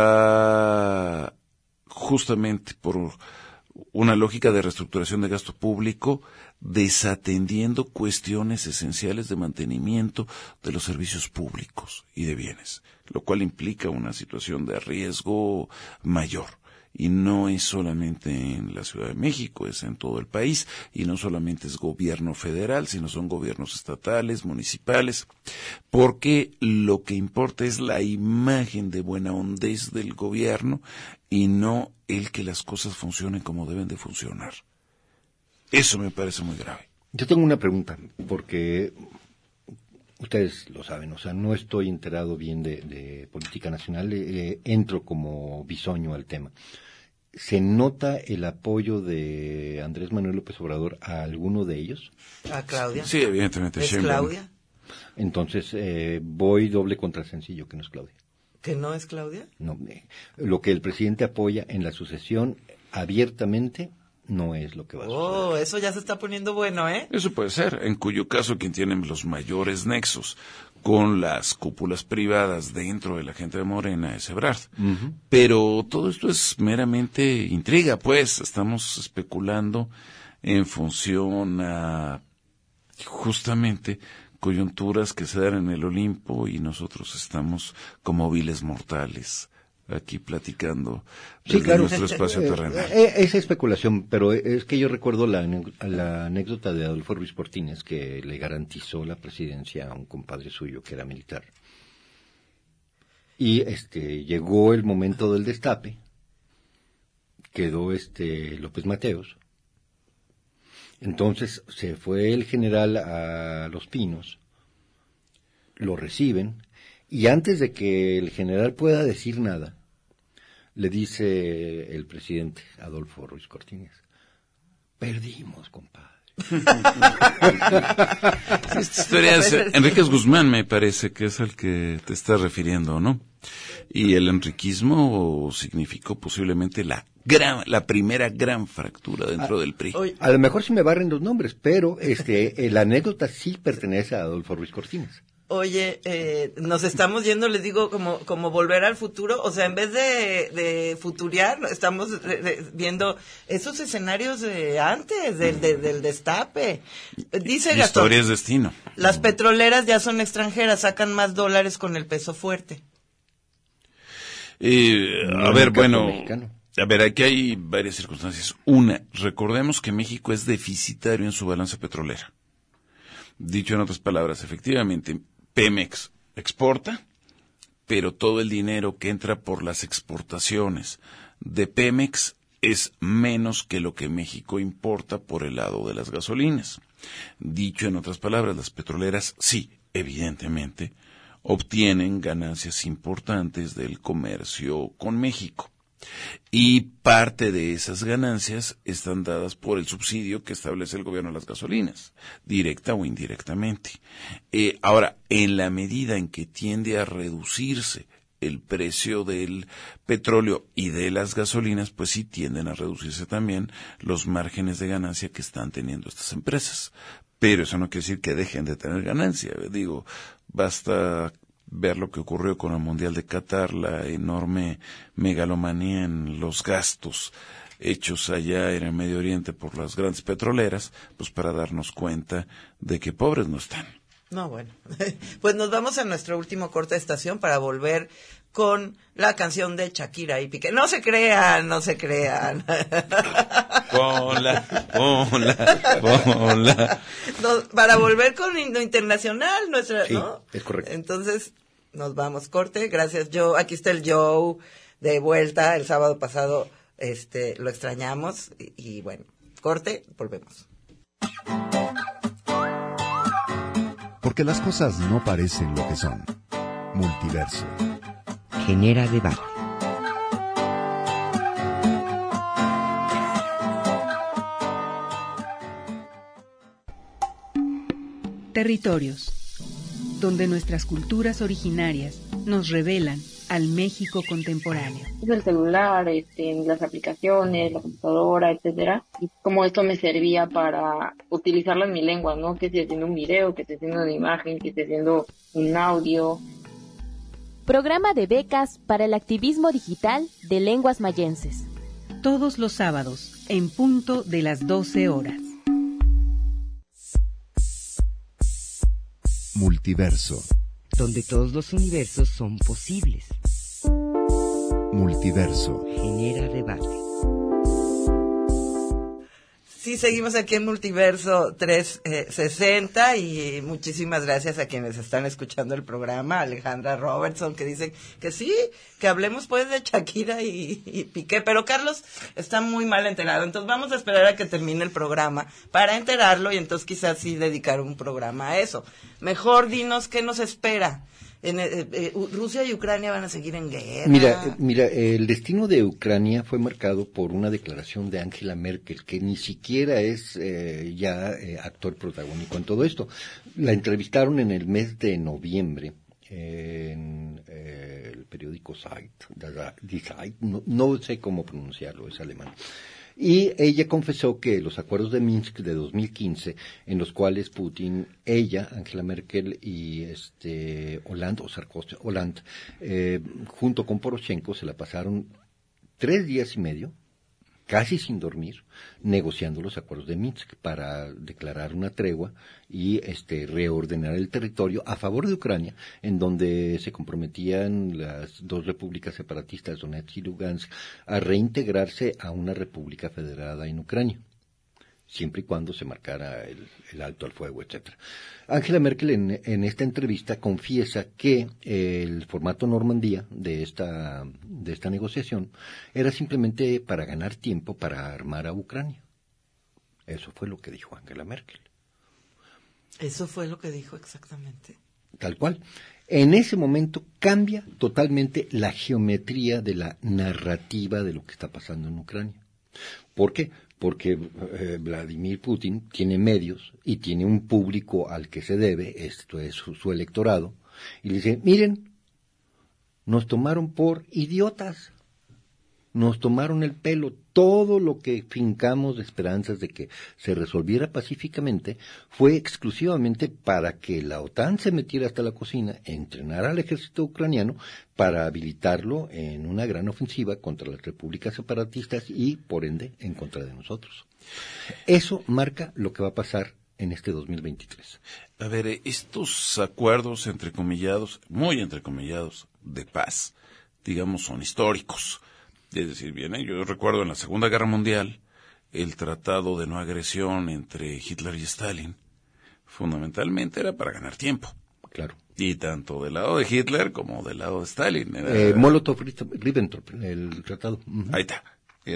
[SPEAKER 10] está justamente por una lógica de reestructuración de gasto público desatendiendo cuestiones esenciales de mantenimiento de los servicios públicos y de bienes, lo cual implica una situación de riesgo mayor? Y no es solamente en la Ciudad de México, es en todo el país, y no solamente es gobierno federal, sino son gobiernos estatales, municipales, porque lo que importa es la imagen de buena hondez del gobierno y no el que las cosas funcionen como deben de funcionar. Eso me parece muy grave.
[SPEAKER 9] Yo tengo una pregunta, porque ustedes lo saben, o sea, no estoy enterado bien de, de política nacional, eh, entro como bisoño al tema. ¿Se nota el apoyo de Andrés Manuel López Obrador a alguno de ellos?
[SPEAKER 8] ¿A Claudia?
[SPEAKER 10] Sí, evidentemente.
[SPEAKER 8] ¿Es Claudia?
[SPEAKER 9] Entonces, eh, voy doble contra sencillo, que no es Claudia.
[SPEAKER 8] ¿Que no es Claudia?
[SPEAKER 9] No, eh, lo que el presidente apoya en la sucesión abiertamente no es lo que va a suceder.
[SPEAKER 8] Oh, eso ya se está poniendo bueno, ¿eh?
[SPEAKER 10] Eso puede ser, en cuyo caso quien tiene los mayores nexos con las cúpulas privadas dentro de la gente de Morena es Ebrard. Uh-huh. Pero todo esto es meramente intriga, pues, estamos especulando en función a justamente coyunturas que se dan en el Olimpo y nosotros estamos como viles mortales aquí platicando desde
[SPEAKER 9] sí, claro.
[SPEAKER 10] nuestro espacio terrenal.
[SPEAKER 9] Eh, esa especulación, pero es que yo recuerdo la, la anécdota de Adolfo Ruiz Portines, que le garantizó la presidencia a un compadre suyo que era militar. Y este llegó el momento del destape, quedó este López Mateos, Entonces se fue el general a Los Pinos, lo reciben, y antes de que el general pueda decir nada, le dice el presidente Adolfo Ruiz Cortines: perdimos, compadre.
[SPEAKER 10] Esta historia es Enríquez Guzmán, me parece que es al que te estás refiriendo, ¿no? Y el enriquismo significó posiblemente la gran, la primera gran fractura dentro a, del P R I.
[SPEAKER 9] A lo mejor sí me barren los nombres, pero este la anécdota sí pertenece a Adolfo Ruiz Cortines.
[SPEAKER 8] Oye, eh, nos estamos yendo, les digo, como como volver al futuro. O sea, en vez de, de futurear, estamos de, de, viendo esos escenarios de antes, del, de, del destape. Dice Gastón,
[SPEAKER 10] historia es destino.
[SPEAKER 8] Las petroleras ya son extranjeras, sacan más dólares con el peso fuerte.
[SPEAKER 10] Eh, a ver, bueno, mexicano. A ver, aquí hay varias circunstancias. Una, recordemos que México es deficitario en su balanza petrolera. Dicho en otras palabras, efectivamente, Pemex exporta, pero todo el dinero que entra por las exportaciones de Pemex es menos que lo que México importa por el lado de las gasolinas. Dicho en otras palabras, las petroleras sí, evidentemente, obtienen ganancias importantes del comercio con México. Y parte de esas ganancias están dadas por el subsidio que establece el gobierno a las gasolinas, directa o indirectamente. Eh, ahora, en la medida en que tiende a reducirse el precio del petróleo y de las gasolinas, pues sí tienden a reducirse también los márgenes de ganancia que están teniendo estas empresas. Pero eso no quiere decir que dejen de tener ganancia. Digo, basta ver lo que ocurrió con el Mundial de Qatar, la enorme megalomanía en los gastos hechos allá en el Medio Oriente por las grandes petroleras, pues para darnos cuenta de que pobres no están.
[SPEAKER 8] No, bueno, pues nos vamos a nuestro último corte de estación para volver con la canción de Shakira y Piqué. No se crean, no se crean.
[SPEAKER 10] Ponla, ponla, ponla.
[SPEAKER 8] No, para volver con lo internacional, nuestra,
[SPEAKER 9] sí,
[SPEAKER 8] ¿no?
[SPEAKER 9] Es correcto.
[SPEAKER 8] Entonces, nos vamos, corte. Gracias, Joe. Aquí está el Joe de vuelta. El sábado pasado este lo extrañamos. Y, y bueno, corte, volvemos.
[SPEAKER 3] Porque las cosas no parecen lo que son. Multiverso.
[SPEAKER 1] Genera debate.
[SPEAKER 12] Territorios, donde nuestras culturas originarias nos revelan al México contemporáneo.
[SPEAKER 13] El celular, este, las aplicaciones, la computadora, etcétera, y cómo esto me servía para utilizarlo en mi lengua, ¿no? Que esté haciendo un video, que esté haciendo una imagen, que esté haciendo un audio.
[SPEAKER 14] Programa de becas para el activismo digital de lenguas mayenses.
[SPEAKER 12] Todos los sábados, en punto de las doce horas.
[SPEAKER 3] Multiverso.
[SPEAKER 1] Donde todos los universos son posibles.
[SPEAKER 3] Multiverso.
[SPEAKER 1] Genera debate.
[SPEAKER 8] Sí, seguimos aquí en Multiverso trescientos sesenta y muchísimas gracias a quienes están escuchando el programa. Alejandra Robertson, que dice que sí, que hablemos pues de Shakira y, y Piqué, pero Carlos está muy mal enterado, entonces vamos a esperar a que termine el programa para enterarlo y entonces quizás sí dedicar un programa a eso. Mejor dinos qué nos espera. En, eh, eh, Rusia y Ucrania van a seguir en guerra.
[SPEAKER 9] Mira, mira, el destino de Ucrania fue marcado por una declaración de Angela Merkel, que ni siquiera es eh, ya eh, actor protagónico en todo esto. La entrevistaron en el mes de noviembre eh, en eh, el periódico Zeit, Die Zeit, no, no sé cómo pronunciarlo, es alemán. Y ella confesó que los acuerdos de Minsk de dos mil quince, en los cuales Putin, ella, Angela Merkel y este Hollande o Sarkozy, Hollande, eh, junto con Poroshenko, se la pasaron tres días y medio, casi sin dormir, negociando los acuerdos de Minsk para declarar una tregua y este reordenar el territorio a favor de Ucrania, en donde se comprometían las dos repúblicas separatistas, Donetsk y Lugansk, a reintegrarse a una república federada en Ucrania, siempre y cuando se marcara el, el alto al fuego, etcétera. Angela Merkel en, en esta entrevista confiesa que el formato Normandía de esta, de esta negociación era simplemente para ganar tiempo para armar a Ucrania. Eso fue lo que dijo Angela Merkel.
[SPEAKER 8] Eso fue lo que dijo exactamente.
[SPEAKER 9] Tal cual. En ese momento cambia totalmente la geometría de la narrativa de lo que está pasando en Ucrania. ¿Por qué? Porque eh, Vladimir Putin tiene medios y tiene un público al que se debe, esto es su, su electorado, y le dice, miren, nos tomaron por idiotas, nos tomaron el pelo, todo lo que fincamos de esperanzas de que se resolviera pacíficamente fue exclusivamente para que la OTAN se metiera hasta la cocina, entrenara al ejército ucraniano para habilitarlo en una gran ofensiva contra las repúblicas separatistas y, por ende, en contra de nosotros. Eso marca lo que va a pasar en este dos mil veintitrés.
[SPEAKER 10] A ver, estos acuerdos entrecomillados, muy entrecomillados, de paz, digamos, son históricos. Es decir, bien, ¿eh? Yo recuerdo en la Segunda Guerra Mundial el tratado de no agresión entre Hitler y Stalin. Fundamentalmente era para ganar tiempo.
[SPEAKER 9] Claro.
[SPEAKER 10] Y tanto del lado de Hitler como del lado de Stalin. Era...
[SPEAKER 9] Eh, Molotov-Ribbentrop, el tratado. Uh-huh.
[SPEAKER 10] Ahí está.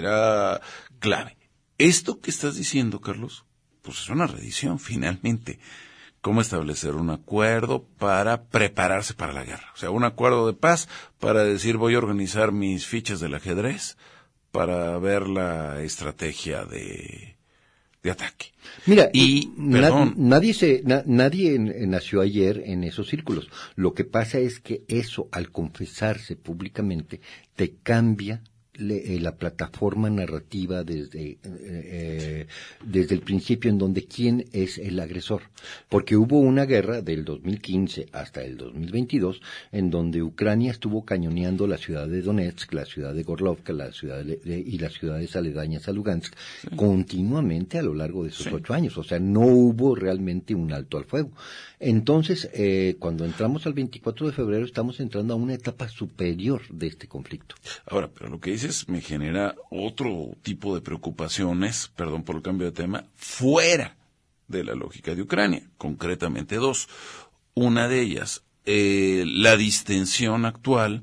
[SPEAKER 10] Era clave. Esto que estás diciendo, Carlos, pues es una reedición, finalmente. Cómo establecer un acuerdo para prepararse para la guerra. O sea, un acuerdo de paz para decir voy a organizar mis fichas del ajedrez para ver la estrategia de, de ataque.
[SPEAKER 9] Mira,
[SPEAKER 10] y
[SPEAKER 9] na-
[SPEAKER 10] perdón,
[SPEAKER 9] nadie se na- nadie en- nació ayer en esos círculos. Lo que pasa es que eso, al confesarse públicamente, te cambia Le, eh, la plataforma narrativa desde eh, eh, desde el principio, en donde quién es el agresor, porque hubo una guerra del dos mil quince hasta el dos mil veintidós en donde Ucrania estuvo cañoneando la ciudad de Donetsk, la ciudad de Gorlovka, la ciudad de, de, y las ciudades aledañas a Lugansk, sí, continuamente a lo largo de esos sí. ocho años. O sea, no hubo realmente un alto al fuego. Entonces, eh, cuando entramos al veinticuatro de febrero, estamos entrando a una etapa superior de este conflicto.
[SPEAKER 10] Ahora, pero lo que dices me genera otro tipo de preocupaciones, perdón por el cambio de tema, fuera de la lógica de Ucrania, concretamente dos. Una de ellas, eh, la distensión actual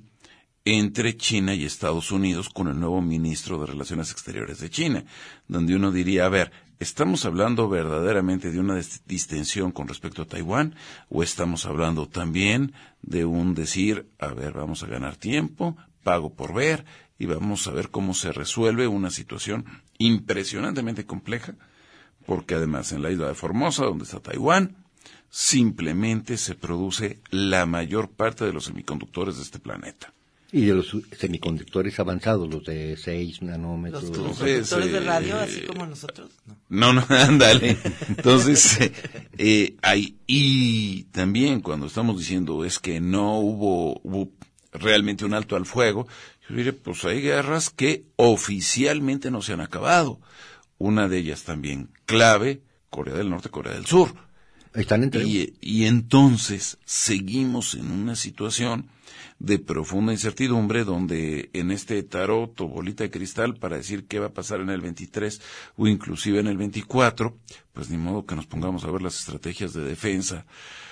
[SPEAKER 10] entre China y Estados Unidos con el nuevo ministro de Relaciones Exteriores de China, donde uno diría, a ver, ¿estamos hablando verdaderamente de una distensión con respecto a Taiwán o estamos hablando también de un decir, a ver, vamos a ganar tiempo, pago por ver, y vamos a ver cómo se resuelve una situación impresionantemente compleja, porque además en la isla de Formosa, donde está Taiwán, simplemente se produce la mayor parte de los semiconductores de este planeta.
[SPEAKER 9] Y de los semiconductores avanzados, los de seis nanómetros.
[SPEAKER 8] Los conductores eh, de radio, así como nosotros.
[SPEAKER 10] No, no, no ándale. Entonces, eh, eh, hay, y también cuando estamos diciendo es que no hubo, hubo realmente un alto al fuego, yo diré, pues hay guerras que oficialmente no se han acabado. Una de ellas también clave, Corea del Norte, Corea del Sur.
[SPEAKER 9] Están entre
[SPEAKER 10] y, y entonces seguimos en una situación de profunda incertidumbre donde en este tarot o bolita de cristal para decir qué va a pasar en el veintitrés o inclusive en el veinticuatro, pues ni modo que nos pongamos a ver las estrategias de defensa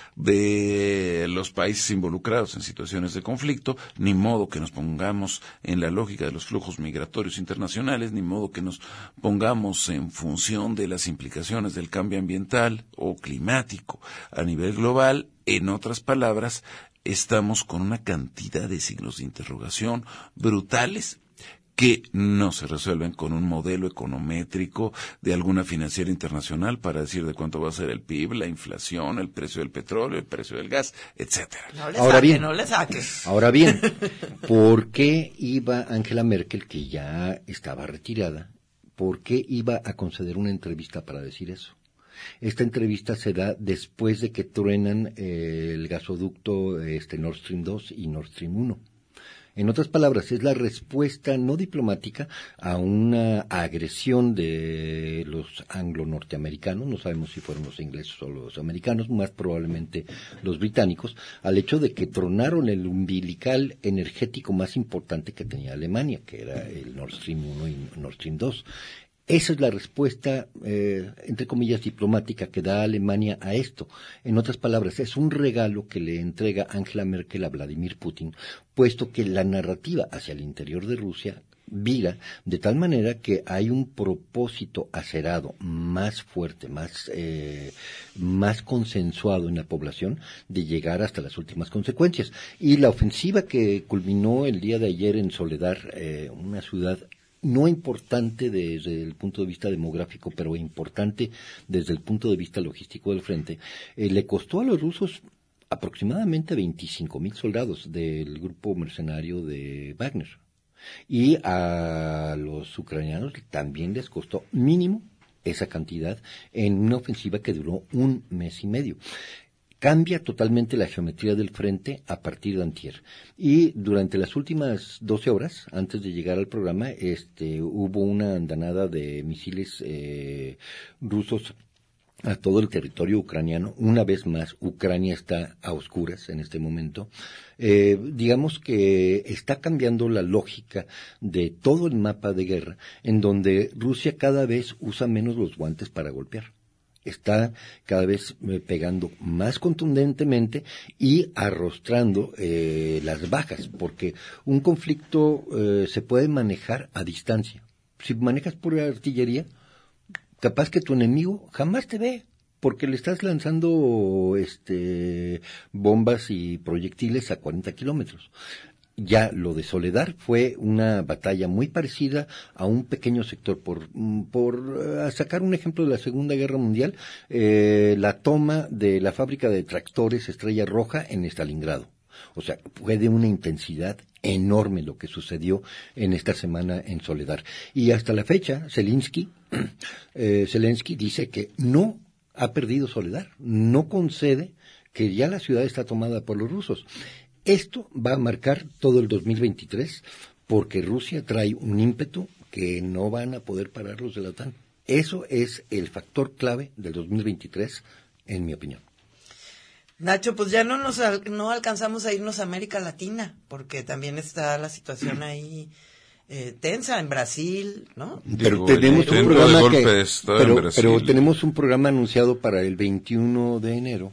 [SPEAKER 10] de los países involucrados en situaciones de conflicto, ni modo que nos pongamos en la lógica de los flujos migratorios internacionales, ni modo que nos pongamos en función de las implicaciones del cambio ambiental o climático a nivel global. En otras palabras, estamos con una cantidad de signos de interrogación brutales que no se resuelven con un modelo econométrico de alguna financiera internacional para decir de cuánto va a ser el P I B, la inflación, el precio del petróleo, el precio del gas, etcétera.
[SPEAKER 8] No le
[SPEAKER 9] ahora
[SPEAKER 8] saque,
[SPEAKER 9] bien,
[SPEAKER 8] no le saques.
[SPEAKER 9] Ahora bien, ¿por qué iba Angela Merkel, que ya estaba retirada, por qué iba a conceder una entrevista para decir eso? Esta entrevista se da después de que truenan eh, el gasoducto este Nord Stream dos y Nord Stream uno. En otras palabras, es la respuesta no diplomática a una agresión de los anglo-norteamericanos, no sabemos si fueron los ingleses o los americanos, más probablemente los británicos, al hecho de que tronaron el umbilical energético más importante que tenía Alemania, que era el Nord Stream uno y Nord Stream dos. Esa es la respuesta, eh, entre comillas, diplomática que da Alemania a esto. En otras palabras, es un regalo que le entrega Angela Merkel a Vladimir Putin, puesto que la narrativa hacia el interior de Rusia vira de tal manera que hay un propósito acerado, más fuerte, más, eh, más consensuado en la población de llegar hasta las últimas consecuencias. Y la ofensiva que culminó el día de ayer en Soledar, eh, una ciudad no importante desde el punto de vista demográfico, pero importante desde el punto de vista logístico del frente, eh, le costó a los rusos aproximadamente veinticinco mil soldados del grupo mercenario de Wagner. Y a los ucranianos también les costó mínimo esa cantidad en una ofensiva que duró un mes y medio. Cambia totalmente la geometría del frente a partir de antier. Y durante las últimas doce horas, antes de llegar al programa, este, hubo una andanada de misiles eh, rusos a todo el territorio ucraniano. Una vez más, Ucrania está a oscuras en este momento. Eh, digamos que está cambiando la lógica de todo el mapa de guerra, en donde Rusia cada vez usa menos los guantes para golpear. Está cada vez eh, pegando más contundentemente y arrostrando eh, las bajas, porque un conflicto eh, se puede manejar a distancia. Si manejas pura artillería, capaz que tu enemigo jamás te ve, porque le estás lanzando este bombas y proyectiles a cuarenta kilómetros. Ya lo de Soledar fue una batalla muy parecida a un pequeño sector. Por, por sacar un ejemplo de la Segunda Guerra Mundial, eh, la toma de la fábrica de tractores Estrella Roja en Stalingrado. O sea, fue de una intensidad enorme lo que sucedió en esta semana en Soledar. Y hasta la fecha, Zelensky, eh, Zelensky dice que no ha perdido Soledar, no concede que ya la ciudad está tomada por los rusos. Esto va a marcar todo el dos mil veintitrés porque Rusia trae un ímpetu que no van a poder parar los de la OTAN. Eso es el factor clave del dos mil veintitrés, en mi opinión.
[SPEAKER 8] Nacho, pues ya no nos al, no alcanzamos a irnos a América Latina, porque también está la situación ahí eh, tensa en Brasil, ¿no?
[SPEAKER 9] Pero tenemos un programa que, pero, pero tenemos un programa anunciado para el veintiuno de enero.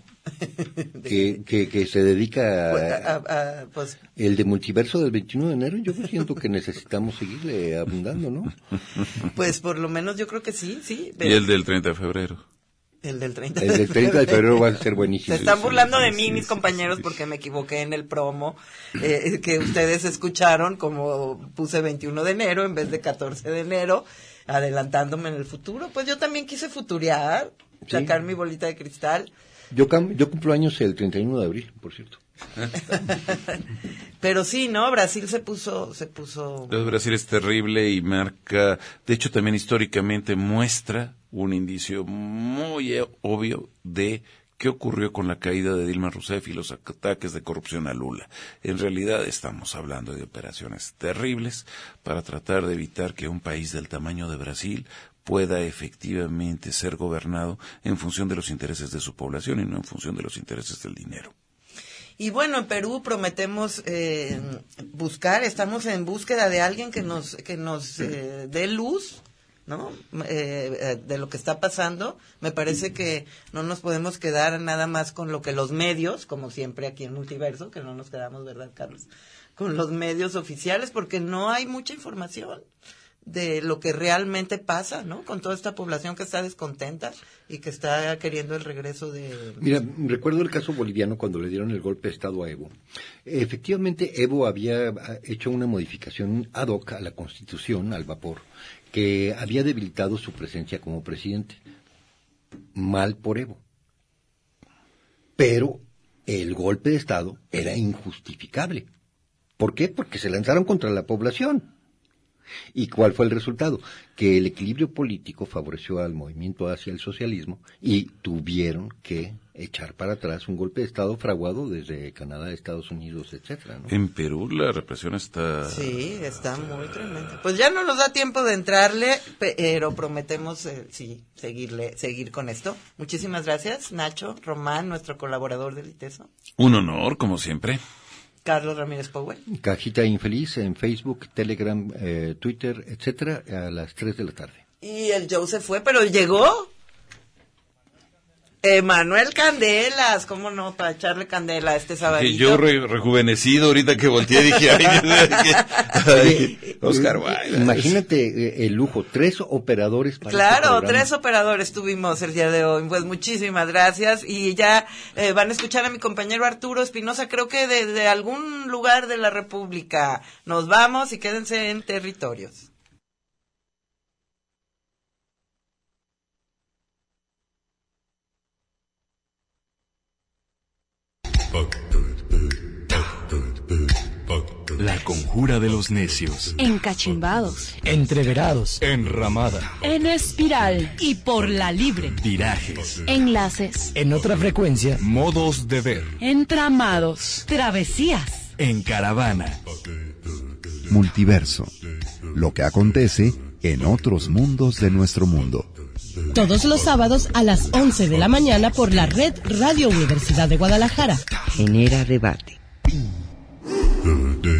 [SPEAKER 9] que, que, que se dedica a, a, a, a pues, el de multiverso del veintiuno de enero. Yo siento que necesitamos seguirle abundando, ¿no?
[SPEAKER 8] Pues por lo menos yo creo que sí, sí.
[SPEAKER 10] Pero... Y el del treinta de febrero.
[SPEAKER 8] El del treinta
[SPEAKER 9] el del treinta de febrero va a ser buenísimo.
[SPEAKER 8] Se están burlando de mí, mis compañeros, porque me equivoqué en el promo eh, que ustedes escucharon, como puse veintiuno de enero en vez de catorce de enero, adelantándome en el futuro. Pues yo también quise futurear, sacar sí. mi bolita de cristal.
[SPEAKER 9] Yo, yo cumplo años el treinta y uno de abril, por cierto.
[SPEAKER 8] Pero sí, ¿no? Brasil se puso, se puso...
[SPEAKER 10] Brasil es terrible y marca, de hecho también históricamente muestra un indicio muy obvio de qué ocurrió con la caída de Dilma Rousseff y los ataques de corrupción a Lula. En realidad estamos hablando de operaciones terribles para tratar de evitar que un país del tamaño de Brasil pueda efectivamente ser gobernado en función de los intereses de su población y no en función de los intereses del dinero.
[SPEAKER 8] Y bueno, en Perú prometemos eh, buscar, estamos en búsqueda de alguien que nos que nos eh, dé luz, ¿no? Eh, de lo que está pasando. Me parece que no nos podemos quedar nada más con lo que los medios, como siempre aquí en Multiverso, que no nos quedamos, ¿verdad, Carlos? Con los medios oficiales, porque no hay mucha información de lo que realmente pasa, ¿no? Con toda esta población que está descontenta y que está queriendo el regreso de...
[SPEAKER 9] Mira, recuerdo el caso boliviano cuando le dieron el golpe de Estado a Evo. Efectivamente, Evo había hecho una modificación ad hoc a la Constitución, al vapor, que había debilitado su presencia como presidente. Mal por Evo. Pero el golpe de Estado era injustificable. ¿Por qué? Porque se lanzaron contra la población. ¿Y cuál fue el resultado? Que el equilibrio político favoreció al movimiento hacia el socialismo y tuvieron que echar para atrás un golpe de Estado fraguado desde Canadá, Estados Unidos, etcétera, ¿no?
[SPEAKER 10] En Perú la represión está...
[SPEAKER 8] Sí, está muy tremenda. Pues ya no nos da tiempo de entrarle, pero prometemos eh, sí seguirle, seguir con esto. Muchísimas gracias, Nacho Román, nuestro colaborador del ITESO.
[SPEAKER 10] Un honor, como siempre.
[SPEAKER 8] Carlos Ramírez Powell.
[SPEAKER 9] Cajita Infeliz en Facebook, Telegram, eh, Twitter, etcétera, a las tres de la tarde.
[SPEAKER 8] Y el Joe se fue, pero llegó. Emanuel Candelas, ¿cómo no? Para echarle candela a este sabadito.
[SPEAKER 10] Que yo re, rejuvenecido, ahorita que volteé dije, ay, ay, Oscar Wilde.
[SPEAKER 9] Imagínate el lujo, tres operadores para
[SPEAKER 8] Claro,
[SPEAKER 9] este
[SPEAKER 8] tres operadores tuvimos el día de hoy. Pues muchísimas gracias. Y ya eh, van a escuchar a mi compañero Arturo Espinosa, creo que de, de algún lugar de la República. Nos vamos y quédense en territorios.
[SPEAKER 2] La conjura de los necios.
[SPEAKER 15] Encachimbados.
[SPEAKER 4] Entreverados.
[SPEAKER 2] Enramada.
[SPEAKER 15] En espiral. Y por la libre.
[SPEAKER 2] Virajes.
[SPEAKER 15] Enlaces.
[SPEAKER 4] En otra frecuencia.
[SPEAKER 2] Modos de ver.
[SPEAKER 15] Entramados. Travesías.
[SPEAKER 2] En caravana.
[SPEAKER 3] Multiverso. Lo que acontece en otros mundos de nuestro mundo.
[SPEAKER 7] Todos los sábados a las once de la mañana por la red Radio Universidad de Guadalajara.
[SPEAKER 1] Genera debate.